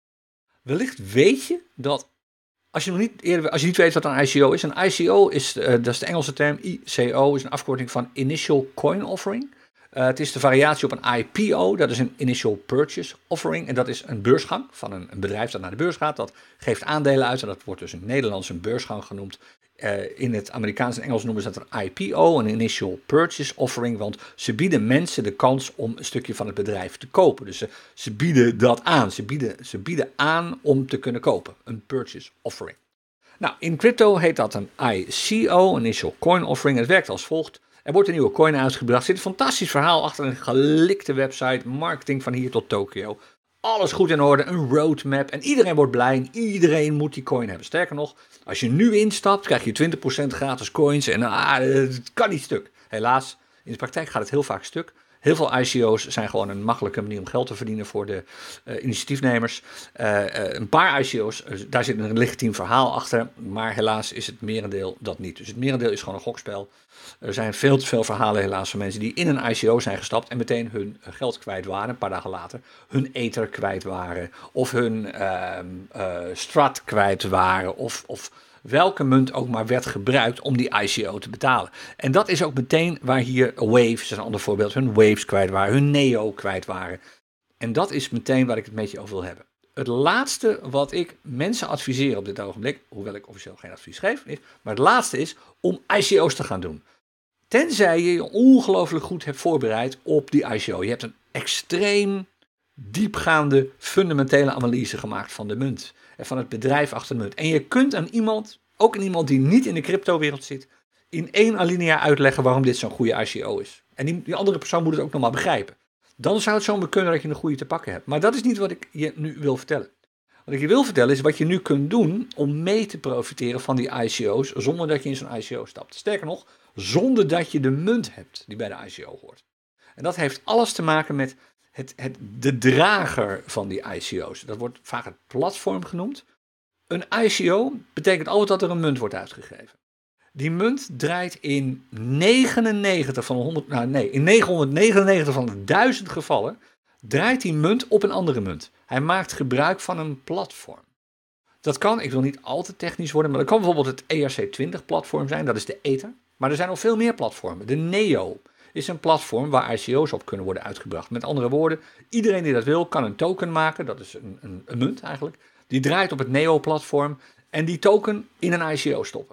A: Wellicht weet je dat, als je nog niet eerder, als je niet weet wat een I C O is, een I C O is, uh, dat is de Engelse term, I C O is een afkorting van Initial Coin Offering. Uh, het is de variatie op een I P O, dat is een Initial Purchase Offering. En dat is een beursgang van een, een bedrijf dat naar de beurs gaat. Dat geeft aandelen uit en dat wordt dus in het Nederlands een beursgang genoemd. Uh, in het Amerikaans en Engels noemen ze dat een I P O, een Initial Purchase Offering. Want ze bieden mensen de kans om een stukje van het bedrijf te kopen. Dus ze, ze bieden dat aan. Ze bieden, ze bieden aan om te kunnen kopen. Een Purchase Offering. Nou, in crypto heet dat een I C O, Initial Coin Offering. Het werkt als volgt. Er wordt een nieuwe coin uitgebracht. Er zit een fantastisch verhaal achter een gelikte website. Marketing van hier tot Tokio. Alles goed in orde, een roadmap. En iedereen wordt blij en iedereen moet die coin hebben. Sterker nog, als je nu instapt, krijg je twintig procent gratis coins. En ah, het kan niet stuk. Helaas, in de praktijk gaat het heel vaak stuk. Heel veel I C O's zijn gewoon een makkelijke manier om geld te verdienen voor de uh, initiatiefnemers. Uh, uh, een paar I C O's, uh, daar zit een legitiem verhaal achter. Maar helaas is het merendeel dat niet. Dus het merendeel is gewoon een gokspel. Er zijn veel te veel verhalen helaas van mensen die in een I C O zijn gestapt en meteen hun geld kwijt waren, een paar dagen later, hun ether kwijt waren, of hun uh, uh, strat kwijt waren, of, of welke munt ook maar werd gebruikt om die I C O te betalen. En dat is ook meteen waar hier Waves, dat is een ander voorbeeld, hun Waves kwijt waren, hun Neo kwijt waren. En dat is meteen waar ik het met je over wil hebben. Het laatste wat ik mensen adviseer op dit ogenblik, hoewel ik officieel geen advies geef, is, maar het laatste is om I C O's te gaan doen. Tenzij je je ongelooflijk goed hebt voorbereid op die I C O. Je hebt een extreem diepgaande fundamentele analyse gemaakt van de munt. En van het bedrijf achter de munt. En je kunt aan iemand, ook aan iemand die niet in de cryptowereld zit, in één alinea uitleggen waarom dit zo'n goede I C O is. En die, die andere persoon moet het ook nog maar begrijpen. Dan zou het zomaar kunnen dat je een goede te pakken hebt. Maar dat is niet wat ik je nu wil vertellen. Wat ik je wil vertellen is wat je nu kunt doen om mee te profiteren van die I C O's zonder dat je in zo'n I C O stapt. Sterker nog, zonder dat je de munt hebt die bij de I C O hoort. En dat heeft alles te maken met het, het, de drager van die I C O's. Dat wordt vaak het platform genoemd. Een I C O betekent altijd dat er een munt wordt uitgegeven. Die munt draait in negenennegentig van de honderd, nou nee, in negenhonderdnegenennegentig van de duizend gevallen draait die munt op een andere munt. Hij maakt gebruik van een platform. Dat kan, ik wil niet al te technisch worden, maar dat kan bijvoorbeeld het E R C twintig platform zijn, dat is de Ether. Maar er zijn nog veel meer platformen. De Neo is een platform waar I C O's op kunnen worden uitgebracht. Met andere woorden, iedereen die dat wil kan een token maken, dat is een, een, een munt eigenlijk. Die draait op het Neo-platform en die token in een I C O stoppen.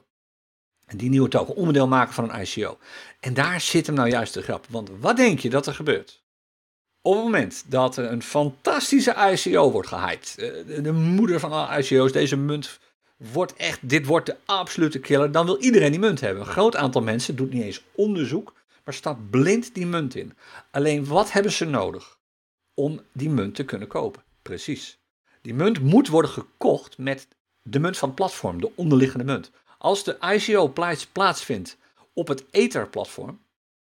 A: En die nieuwe token onderdeel maken van een I C O. En daar zit hem nou juist de grap. Want wat denk je dat er gebeurt? Op het moment dat er een fantastische I C O wordt gehyped, de moeder van alle I C O's, deze munt wordt echt, dit wordt de absolute killer, dan wil iedereen die munt hebben. Een groot aantal mensen doet niet eens onderzoek, maar stapt blind die munt in. Alleen wat hebben ze nodig om die munt te kunnen kopen? Precies. Die munt moet worden gekocht met de munt van het platform, de onderliggende munt. Als de I C O plaats, plaatsvindt op het Ether-platform,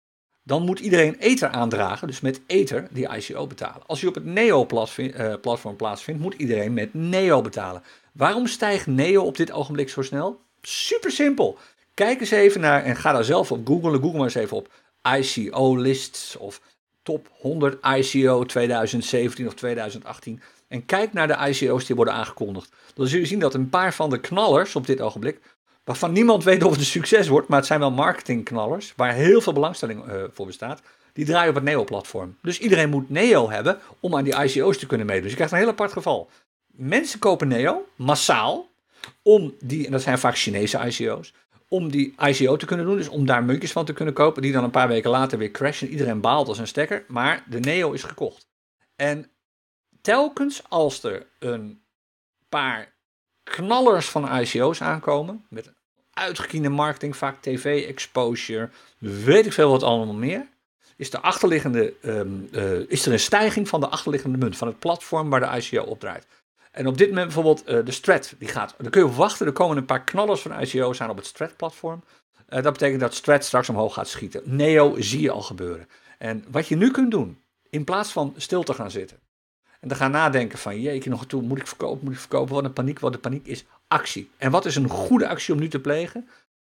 A: dan moet iedereen Ether aandragen, dus met Ether die I C O betalen. Als je op het Neo-platform plaatsvindt, moet iedereen met Neo betalen. Waarom stijgt Neo op dit ogenblik zo snel? Super simpel. Kijk eens even naar, en ga daar zelf op googlen, google maar eens even op I C O-lists of top honderd I C O twintig zeventien of twintig achttien. En kijk naar de I C O's die worden aangekondigd. Dan zul je zien dat een paar van de knallers op dit ogenblik, waarvan niemand weet of het een succes wordt, maar het zijn wel marketingknallers, waar heel veel belangstelling uh, voor bestaat, die draaien op het Neo-platform. Dus iedereen moet Neo hebben om aan die I C O's te kunnen meedoen. Dus je krijgt een heel apart geval. Mensen kopen Neo, massaal, om die, en dat zijn vaak Chinese I C O's, om die I C O te kunnen doen, dus om daar muntjes van te kunnen kopen, die dan een paar weken later weer crashen. Iedereen baalt als een stekker, maar de Neo is gekocht. En telkens als er een paar knallers van I C O's aankomen, met uitgekiende marketing, vaak tv-exposure, weet ik veel wat allemaal meer, is, de achterliggende, um, uh, is er een stijging van de achterliggende munt, van het platform waar de I C O op draait. En op dit moment bijvoorbeeld uh, de Strat, die gaat, daar kun je op wachten, er komen een paar knallers van I C O's aan op het Strat-platform. Uh, dat betekent dat Strat straks omhoog gaat schieten. Neo zie je al gebeuren. En wat je nu kunt doen, in plaats van stil te gaan zitten en te gaan nadenken van, jeetje, nog toe, moet ik verkopen, moet ik verkopen, wat een paniek, wat de paniek is, actie. En wat is een goede actie om nu te plegen?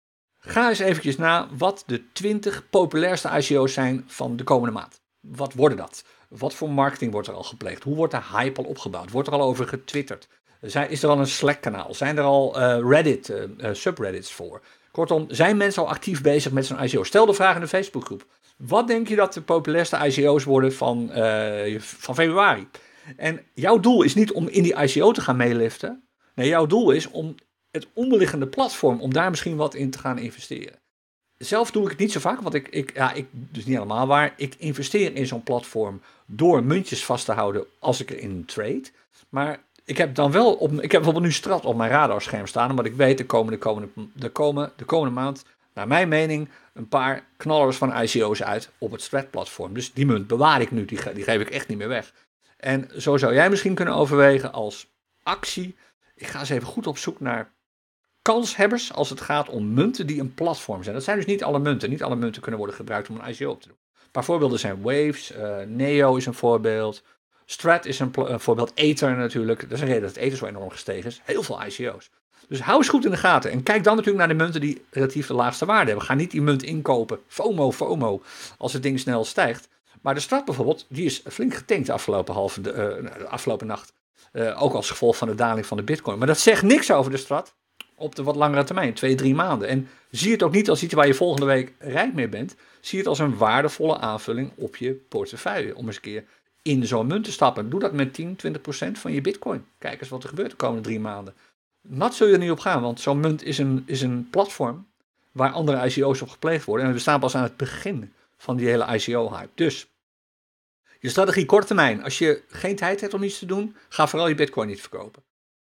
A: Ga eens eventjes na wat de twintig populairste I C O's zijn van de komende maand. Wat worden dat? Wat voor marketing wordt er al gepleegd? Hoe wordt de hype al opgebouwd? Wordt er al over getwitterd? Is er al een Slack-kanaal? Zijn er al uh, Reddit, uh, uh, subreddits voor? Kortom, zijn mensen al actief bezig met zo'n I C O? Stel de vraag in de Facebookgroep. Wat denk je dat de populairste I C O's worden van, uh, van februari? En jouw doel is niet om in die I C O te gaan meeliften. Nee, jouw doel is om het onderliggende platform, om daar misschien wat in te gaan investeren. Zelf doe ik het niet zo vaak, want ik, ik, ja, ik, dus niet helemaal waar, ik investeer in zo'n platform door muntjes vast te houden als ik erin trade. Maar ik heb dan wel, op, ik heb bijvoorbeeld nu Strat op mijn radarscherm staan, omdat ik weet de komende, komende, de komende, de komende maand, naar mijn mening, een paar knallers van I C O's uit op het Strat-platform. Dus die munt bewaar ik nu, die, die geef ik echt niet meer weg. En zo zou jij misschien kunnen overwegen als actie, ik ga eens even goed op zoek naar kanshebbers als het gaat om munten die een platform zijn. Dat zijn dus niet alle munten. Niet alle munten kunnen worden gebruikt om een I C O op te doen. Een paar voorbeelden zijn Waves, uh, Neo is een voorbeeld, Strat is een, een voorbeeld, Ether natuurlijk. Dat is een reden dat het Ether zo enorm gestegen is. Heel veel I C O's. Dus hou eens goed in de gaten en kijk dan natuurlijk naar de munten die relatief de laagste waarde hebben. Ga niet die munt inkopen, FOMO, FOMO, als het ding snel stijgt. Maar de Strat bijvoorbeeld, die is flink getankt de afgelopen, halve, de, uh, de afgelopen nacht. Uh, ook als gevolg van de daling van de bitcoin. Maar dat zegt niks over de Strat op de wat langere termijn, twee, drie maanden. En zie het ook niet als iets waar je volgende week rijk mee bent. Zie het als een waardevolle aanvulling op je portefeuille. Om eens een keer in zo'n munt te stappen. Doe dat met tien, twintig procent van je bitcoin. Kijk eens wat er gebeurt de komende drie maanden. Nat zul je er niet op gaan, want zo'n munt is een, is een platform waar andere I C O's op gepleegd worden. En we staan pas aan het begin van die hele I C O-hype. Dus je strategie korte termijn. Als je geen tijd hebt om iets te doen, ga vooral je bitcoin niet verkopen.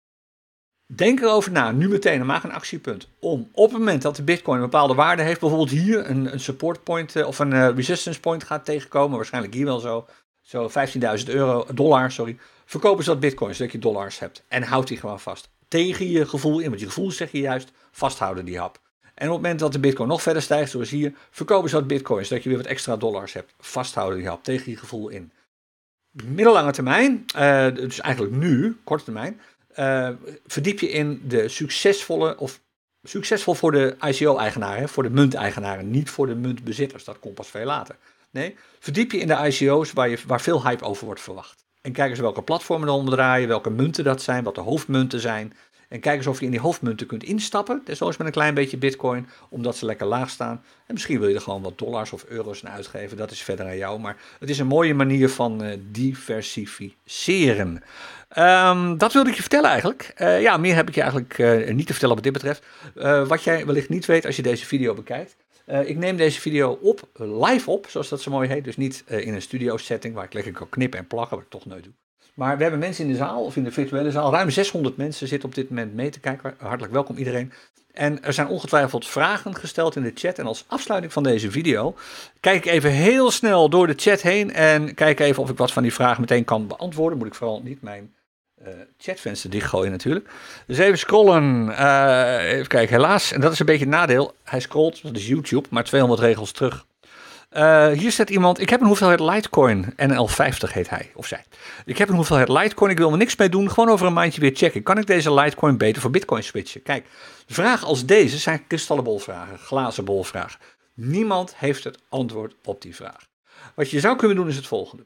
A: Denk erover na, nu meteen, en maak een actiepunt. Om op het moment dat de bitcoin een bepaalde waarde heeft, bijvoorbeeld hier een, een support point uh, of een uh, resistance point gaat tegenkomen, waarschijnlijk hier wel zo, zo vijftienduizend euro, dollar, sorry. Verkopen ze dat bitcoin, zodat je dollars hebt. En houd die gewoon vast. Tegen je gevoel in, want je gevoel zeg je juist, vasthouden die hap. En op het moment dat de bitcoin nog verder stijgt, zoals hier, verkopen ze dat bitcoin, zodat je weer wat extra dollars hebt. Vasthouden die hap, tegen je gevoel in. Middellange termijn, uh, dus eigenlijk nu, korte termijn, uh, verdiep je in de succesvolle, of succesvol voor de I C O-eigenaren, voor de munteigenaren, niet voor de muntbezitters, dat komt pas veel later. Nee, verdiep je in de I C O's waar, je, waar veel hype over wordt verwacht. En kijk eens welke platformen eronder draaien, welke munten dat zijn, wat de hoofdmunten zijn. En kijk eens of je in die hoofdmunten kunt instappen, desnoods met een klein beetje bitcoin, omdat ze lekker laag staan. En misschien wil je er gewoon wat dollars of euro's aan uitgeven, dat is verder aan jou. Maar het is een mooie manier van uh, diversificeren. Um, dat wilde ik je vertellen eigenlijk. Uh, ja, meer heb ik je eigenlijk uh, niet te vertellen wat dit betreft. Uh, wat jij wellicht niet weet als je deze video bekijkt. Uh, ik neem deze video op, uh, live op, zoals dat zo mooi heet. Dus niet uh, in een studio setting waar ik lekker kan knippen en plakken, wat ik toch nooit doe. Maar we hebben mensen in de zaal, of in de virtuele zaal. Ruim zeshonderd mensen zitten op dit moment mee te kijken. Hartelijk welkom iedereen. En er zijn ongetwijfeld vragen gesteld in de chat. En als afsluiting van deze video kijk ik even heel snel door de chat heen. En kijk even of ik wat van die vragen meteen kan beantwoorden. Moet ik vooral niet mijn uh, chatvenster dichtgooien natuurlijk. Dus even scrollen. Uh, even kijken, helaas. En dat is een beetje het nadeel. Hij scrolt, dat is YouTube, maar tweehonderd regels terug. Uh, hier staat iemand, ik heb een hoeveelheid Litecoin, N L vijftig heet hij, of zij. Ik heb een hoeveelheid Litecoin, ik wil er niks mee doen, gewoon over een maandje weer checken. Kan ik deze Litecoin beter voor Bitcoin switchen? Kijk, vragen als deze zijn kristallenbolvragen, glazen bolvragen. Niemand heeft het antwoord op die vraag. Wat je zou kunnen doen is het volgende.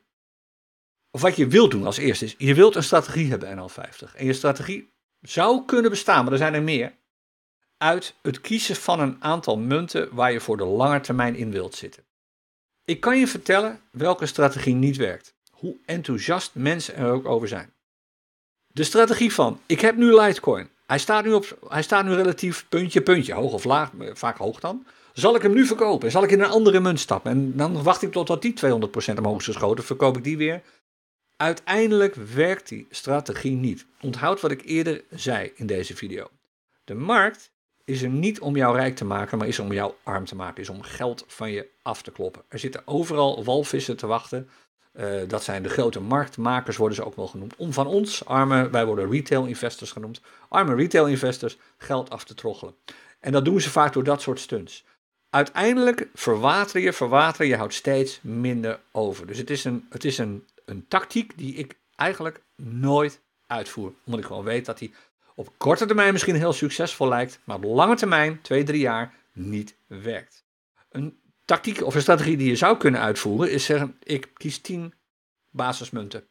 A: Of wat je wilt doen als eerste is, je wilt een strategie hebben N L vijftig. En je strategie zou kunnen bestaan, maar er zijn er meer, uit het kiezen van een aantal munten waar je voor de lange termijn in wilt zitten. Ik kan je vertellen welke strategie niet werkt. Hoe enthousiast mensen er ook over zijn. De strategie van, ik heb nu Litecoin. Hij staat nu, op, hij staat nu relatief puntje, puntje, hoog of laag, vaak hoog dan. Zal ik hem nu verkopen? Zal ik in een andere munt stappen? En dan wacht ik totdat die tweehonderd procent omhoog is geschoten, verkoop ik die weer. Uiteindelijk werkt die strategie niet. Onthoud wat ik eerder zei in deze video. De markt is er niet om jou rijk te maken, maar is er om jou arm te maken. Is om geld van je af te kloppen. Er zitten overal walvissen te wachten. Uh, dat zijn de grote marktmakers, worden ze ook wel genoemd. Om van ons, arme, wij worden retail investors genoemd. Arme retail investors geld af te troggelen. En dat doen ze vaak door dat soort stunts. Uiteindelijk verwater je, verwater je, houdt steeds minder over. Dus het is een, het is een, een tactiek die ik eigenlijk nooit uitvoer. Omdat ik gewoon weet dat die op korte termijn misschien heel succesvol lijkt, maar op lange termijn, twee, drie jaar, niet werkt. Een tactiek of een strategie die je zou kunnen uitvoeren is zeggen, ik kies tien basismunten.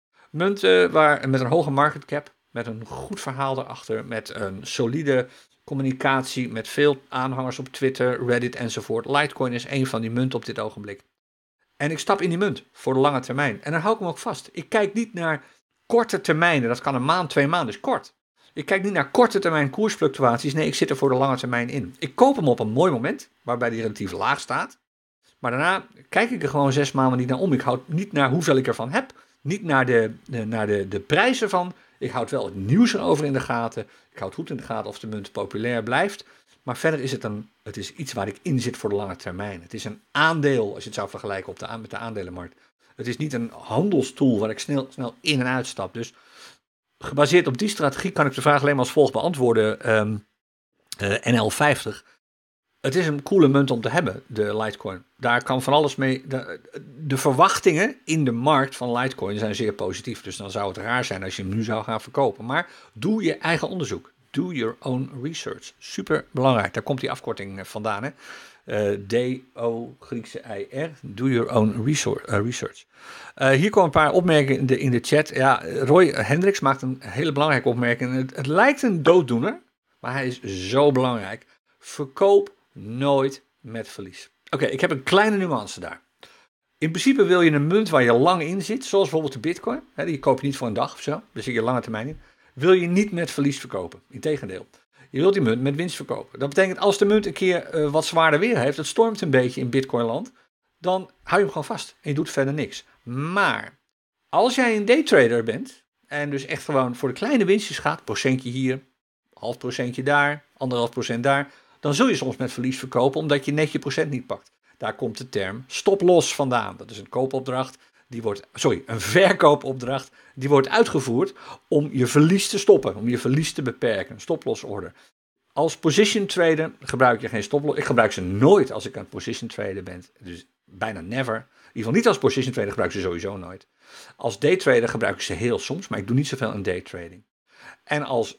A: Munten waar, met een hoge market cap, met een goed verhaal erachter, met een solide communicatie, met veel aanhangers op Twitter, Reddit enzovoort. Litecoin is een van die munten op dit ogenblik. En ik stap in die munt voor de lange termijn. En dan hou ik hem ook vast. Ik kijk niet naar korte termijnen. Dat kan een maand, twee maanden, is kort. Ik kijk niet naar korte termijn koersfluctuaties. Nee, ik zit er voor de lange termijn in. Ik koop hem op een mooi moment, waarbij die relatief laag staat. Maar daarna kijk ik er gewoon zes maanden niet naar om. Ik houd niet naar hoeveel ik ervan heb. Niet naar de, de, naar de, de prijzen van. Ik houd wel het nieuws erover in de gaten. Ik houd goed in de gaten of de munt populair blijft. Maar verder is het, een, het is iets waar ik in zit voor de lange termijn. Het is een aandeel, als je het zou vergelijken op de, met de aandelenmarkt. Het is niet een handelstoel waar ik snel, snel in en uitstap. Dus gebaseerd op die strategie kan ik de vraag alleen maar als volgt beantwoorden. Um, uh, N L vijftig. Het is een coole munt om te hebben, de Litecoin. Daar kan van alles mee. De, de verwachtingen in de markt van Litecoin zijn zeer positief. Dus dan zou het raar zijn als je hem nu zou gaan verkopen. Maar doe je eigen onderzoek. Do your own research. Super belangrijk. Daar komt die afkorting vandaan. Hè? Uh, D O Griekse I R. Do your own research. Uh, hier komen een paar opmerkingen in de, in de chat. Ja, Roy Hendricks maakt een hele belangrijke opmerking. Het, het lijkt een dooddoener, maar hij is zo belangrijk. Verkoop nooit met verlies. Oké, okay, ik heb een kleine nuance daar. In principe wil je een munt waar je lang in zit, zoals bijvoorbeeld de Bitcoin. Hè, die koop je niet voor een dag of zo. Daar zit je lange termijn in. Wil je niet met verlies verkopen. Integendeel. Je wilt die munt met winst verkopen. Dat betekent als de munt een keer uh, wat zwaarder weer heeft, het stormt een beetje in Bitcoinland, dan hou je hem gewoon vast en je doet verder niks. Maar als jij een daytrader bent en dus echt gewoon voor de kleine winstjes gaat, procentje hier, half procentje daar, anderhalf procent daar, dan zul je soms met verlies verkopen omdat je net je procent niet pakt. Daar komt de term stop-loss vandaan. Dat is een koopopdracht, die wordt, sorry, een verkoopopdracht, die wordt uitgevoerd om je verlies te stoppen, om je verlies te beperken. Een stop-loss order. Als position trader gebruik je geen stop-loss. Ik gebruik ze nooit als ik aan position trader ben. Dus bijna never. In ieder geval niet als position trader gebruik ik ze sowieso nooit. Als daytrader gebruik ik ze heel soms, maar ik doe niet zoveel aan daytrading. En als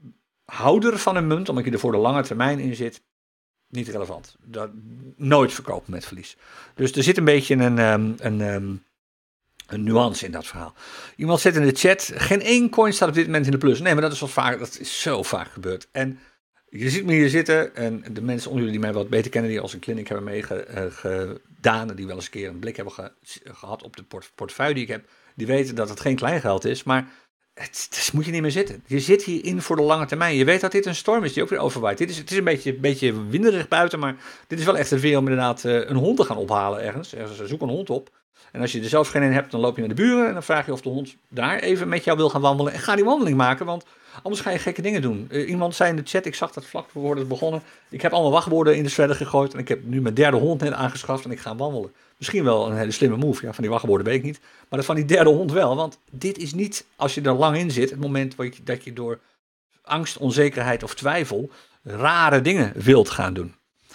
A: houder van een munt, omdat je er voor de lange termijn in zit, niet relevant. Dat, nooit verkopen met verlies. Dus er zit een beetje een, um, een, um, een nuance in dat verhaal. Iemand zet in de chat, geen één coin staat op dit moment in de plus. Nee, maar dat is, wat vaak, dat is zo vaak gebeurd. En je ziet me hier zitten, en de mensen onder jullie die mij wat beter kennen, die als een clinic hebben meegedaan, die wel eens een keer een blik hebben ge, gehad op de port, portefeuille die ik heb, die weten dat het geen kleingeld is, maar het, het moet je niet meer zitten. Je zit hierin voor de lange termijn. Je weet dat dit een storm is die ook weer overwaait. Dit is, het is een beetje, beetje winderig buiten, maar dit is wel echt een weer om inderdaad uh, een hond te gaan ophalen ergens. ergens. Zoek een hond op. En als je er zelf geen een hebt, dan loop je naar de buren en dan vraag je of de hond daar even met jou wil gaan wandelen. En ga die wandeling maken, want anders ga je gekke dingen doen. Uh, iemand zei in de chat, ik zag dat vlak voor het begonnen, ik heb allemaal wachtwoorden in de shredder gegooid en ik heb nu mijn derde hond net aangeschaft en ik ga wandelen. Misschien wel een hele slimme move, ja, van die wachtwoorden weet ik niet. Maar dat van die derde hond wel, want dit is niet, als je er lang in zit, het moment waar je, dat je door angst, onzekerheid of twijfel rare dingen wilt gaan doen.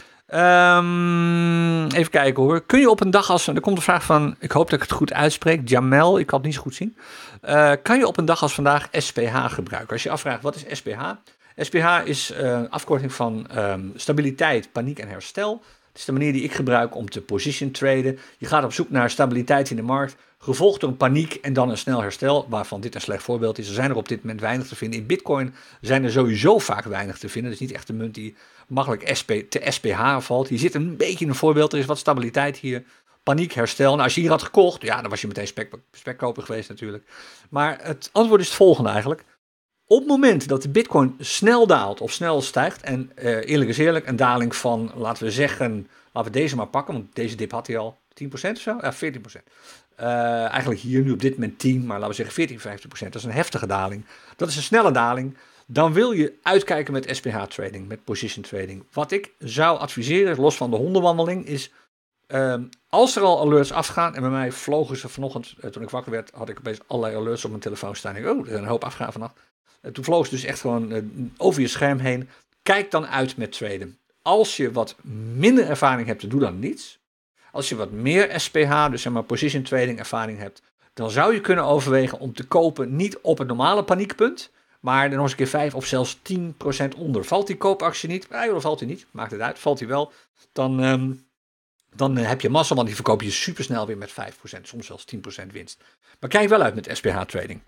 A: Um, even kijken hoor. Kun je op een dag als... Er komt een vraag van... Ik hoop dat ik het goed uitspreek. Jamel, ik kan het niet zo goed zien. Uh, kan je op een dag als vandaag S P H gebruiken? Als je afvraagt, wat is S P H? S P H is uh, een afkorting van um, stabiliteit, paniek en herstel. Het is de manier die ik gebruik om te position traden. Je gaat op zoek naar stabiliteit in de markt, gevolgd door een paniek en dan een snel herstel, waarvan dit een slecht voorbeeld is. Er zijn er op dit moment weinig te vinden. In Bitcoin zijn er sowieso vaak weinig te vinden. Het is niet echt een munt die makkelijk S P, te S P H valt. Hier zit een beetje een voorbeeld. Er is wat stabiliteit hier. Paniek, herstel. Nou, als je hier had gekocht, ja, dan was je meteen spek, spekkoper geweest natuurlijk. Maar het antwoord is het volgende eigenlijk. Op het moment dat de Bitcoin snel daalt of snel stijgt, en uh, eerlijk is eerlijk, een daling van, laten we zeggen, laten we deze maar pakken, want deze dip had hij al tien procent of zo, ja, veertien procent. Uh, eigenlijk hier nu op dit moment tien, maar laten we zeggen veertien, vijftien procent. Dat is een heftige daling. Dat is een snelle daling. Dan wil je uitkijken met S P H trading, met position trading. Wat ik zou adviseren, los van de hondenwandeling, is um, als er al alerts afgaan, en bij mij vlogen ze vanochtend, uh, toen ik wakker werd, had ik opeens allerlei alerts op mijn telefoon staan. En ik, oh, er is een hoop afgaan vannacht. Uh, toen vloog ze dus echt gewoon uh, over je scherm heen. Kijk dan uit met traden. Als je wat minder ervaring hebt, doe dan niets. Als je wat meer S P H, dus zeg maar position trading ervaring hebt, dan zou je kunnen overwegen om te kopen niet op het normale paniekpunt, maar dan nog eens een keer vijf of zelfs tien procent onder. Valt die koopactie niet? Ja, dan valt hij niet. Maakt het uit. Valt hij wel, dan, um, dan uh, heb je massa, want die verkoop je supersnel weer met vijf procent, soms zelfs tien procent winst. Maar kijk wel uit met S B H Trading.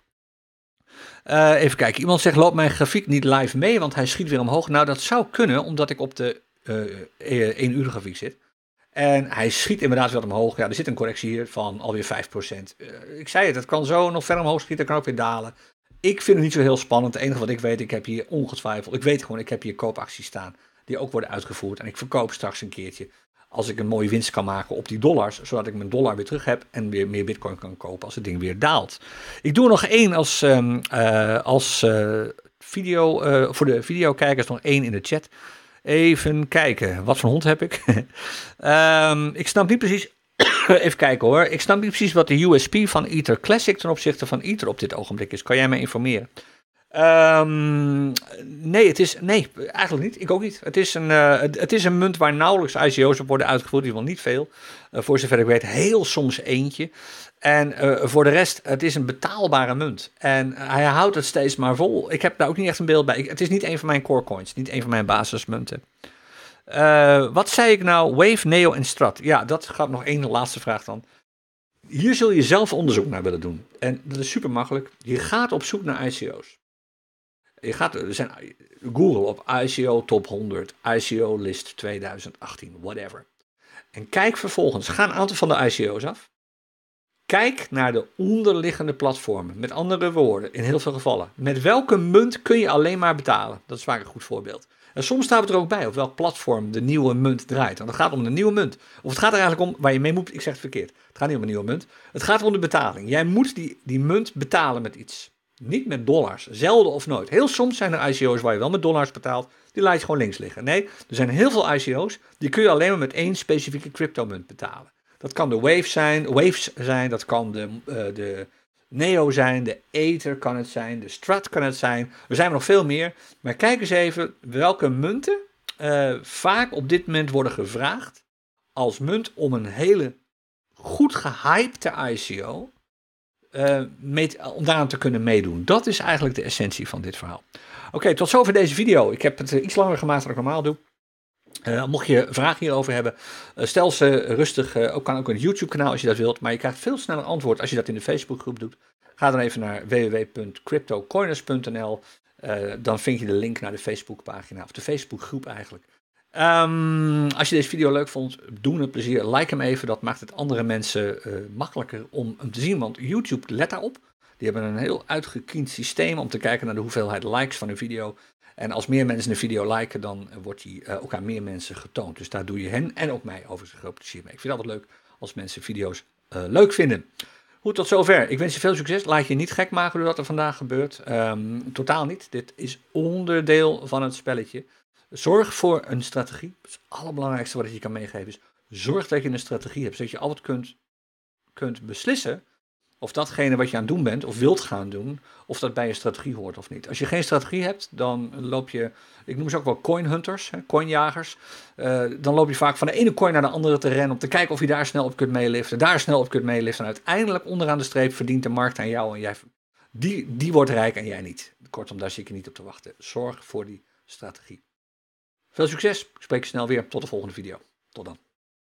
A: Uh, even kijken, iemand zegt, loopt mijn grafiek niet live mee, want hij schiet weer omhoog. Nou, dat zou kunnen, omdat ik op de uh, één uur grafiek zit. En hij schiet inderdaad wel omhoog. Ja, er zit een correctie hier van alweer vijf procent. Uh, ik zei het, het kan zo nog verder omhoog schieten, kan ook weer dalen. Ik vind het niet zo heel spannend. Het enige wat ik weet, ik heb hier ongetwijfeld, ik weet gewoon, ik heb hier koopacties staan die ook worden uitgevoerd. En ik verkoop straks een keertje, als ik een mooie winst kan maken op die dollars, zodat ik mijn dollar weer terug heb en weer meer bitcoin kan kopen als het ding weer daalt. Ik doe er nog één als, um, uh, als uh, video, uh, voor de videokijkers, nog één in de chat. Even kijken, wat voor hond heb ik? um, ik snap niet precies, even kijken hoor, ik snap niet precies wat de U S P van Ether Classic ten opzichte van Ether op dit ogenblik is. Kan jij mij informeren? Um, nee, het is, nee, eigenlijk niet. Ik ook niet. Het is een, uh, het, het is een munt waar nauwelijks I C O's op worden uitgevoerd. Die wel niet veel. Uh, voor zover ik weet, heel soms eentje. En uh, voor de rest, het is een betaalbare munt. En uh, hij houdt het steeds maar vol. Ik heb daar ook niet echt een beeld bij. Ik, het is niet een van mijn core coins. Niet een van mijn basismunten. Uh, wat zei ik nou? Wave, Neo en Strat. Ja, dat gaat nog één laatste vraag dan. Hier zul je zelf onderzoek naar willen doen. En dat is super makkelijk. Je gaat op zoek naar I C O's. Je gaat, er zijn, Google op I C O top honderd, I C O list tweeduizend achttien, whatever. En kijk vervolgens, ga een aantal van de I C O's af. Kijk naar de onderliggende platformen. Met andere woorden, in heel veel gevallen. Met welke munt kun je alleen maar betalen? Dat is vaak een goed voorbeeld. En soms staat het er ook bij op welk platform de nieuwe munt draait. Want het gaat om de nieuwe munt. Of het gaat er eigenlijk om waar je mee moet. Ik zeg het verkeerd. Het gaat niet om een nieuwe munt. Het gaat om de betaling. Jij moet die, die munt betalen met iets. Niet met dollars. Zelden of nooit. Heel soms zijn er I C O's waar je wel met dollars betaalt. Die laat je gewoon links liggen. Nee, er zijn heel veel I C O's. Die kun je alleen maar met één specifieke cryptomunt betalen. Dat kan de Wave zijn, Waves zijn. Dat kan de, uh, de Neo zijn. De Ether kan het zijn. De Strat kan het zijn. Er zijn er nog veel meer. Maar kijk eens even welke munten uh, vaak op dit moment worden gevraagd als munt om een hele goed gehypte I C O Uh, mee, om daaraan te kunnen meedoen. Dat is eigenlijk de essentie van dit verhaal. Oké, okay, tot zover deze video. Ik heb het uh, iets langer gemaakt dan ik normaal doe. Uh, mocht je vragen hierover hebben, uh, stel ze rustig. Uh, ook kan ook een YouTube kanaal als je dat wilt. Maar je krijgt veel sneller antwoord als je dat in de Facebookgroep doet. Ga dan even naar w w w punt cryptocoiners punt n l. Uh, dan vind je de link naar de Facebookpagina. Of de Facebookgroep eigenlijk. Um, als je deze video leuk vond, doe een plezier. Like hem even, dat maakt het andere mensen uh, makkelijker om hem te zien. Want YouTube, let daarop. Die hebben een heel uitgekiend systeem om te kijken naar de hoeveelheid likes van een video. En als meer mensen een video liken, dan uh, wordt die uh, ook aan meer mensen getoond. Dus daar doe je hen en ook mij overigens groot plezier mee. Ik vind het altijd leuk als mensen video's uh, leuk vinden. Goed, tot zover. Ik wens je veel succes. Laat je niet gek maken door wat er vandaag gebeurt. Um, totaal niet. Dit is onderdeel van het spelletje. Zorg voor een strategie. Het allerbelangrijkste wat ik je kan meegeven is, zorg dat je een strategie hebt, zodat je altijd kunt, kunt beslissen of datgene wat je aan het doen bent, of wilt gaan doen, of dat bij je strategie hoort of niet. Als je geen strategie hebt, dan loop je, ik noem ze ook wel coin hunters, hè, coinjagers, uh, dan loop je vaak van de ene coin naar de andere te rennen, om te kijken of je daar snel op kunt meeliften, daar snel op kunt meeliften, en uiteindelijk onderaan de streep verdient de markt aan jou, en jij, die, die wordt rijk en jij niet. Kortom, daar zit je niet op te wachten. Zorg voor die strategie. Veel succes, ik spreek je snel weer. Tot de volgende video. Tot dan.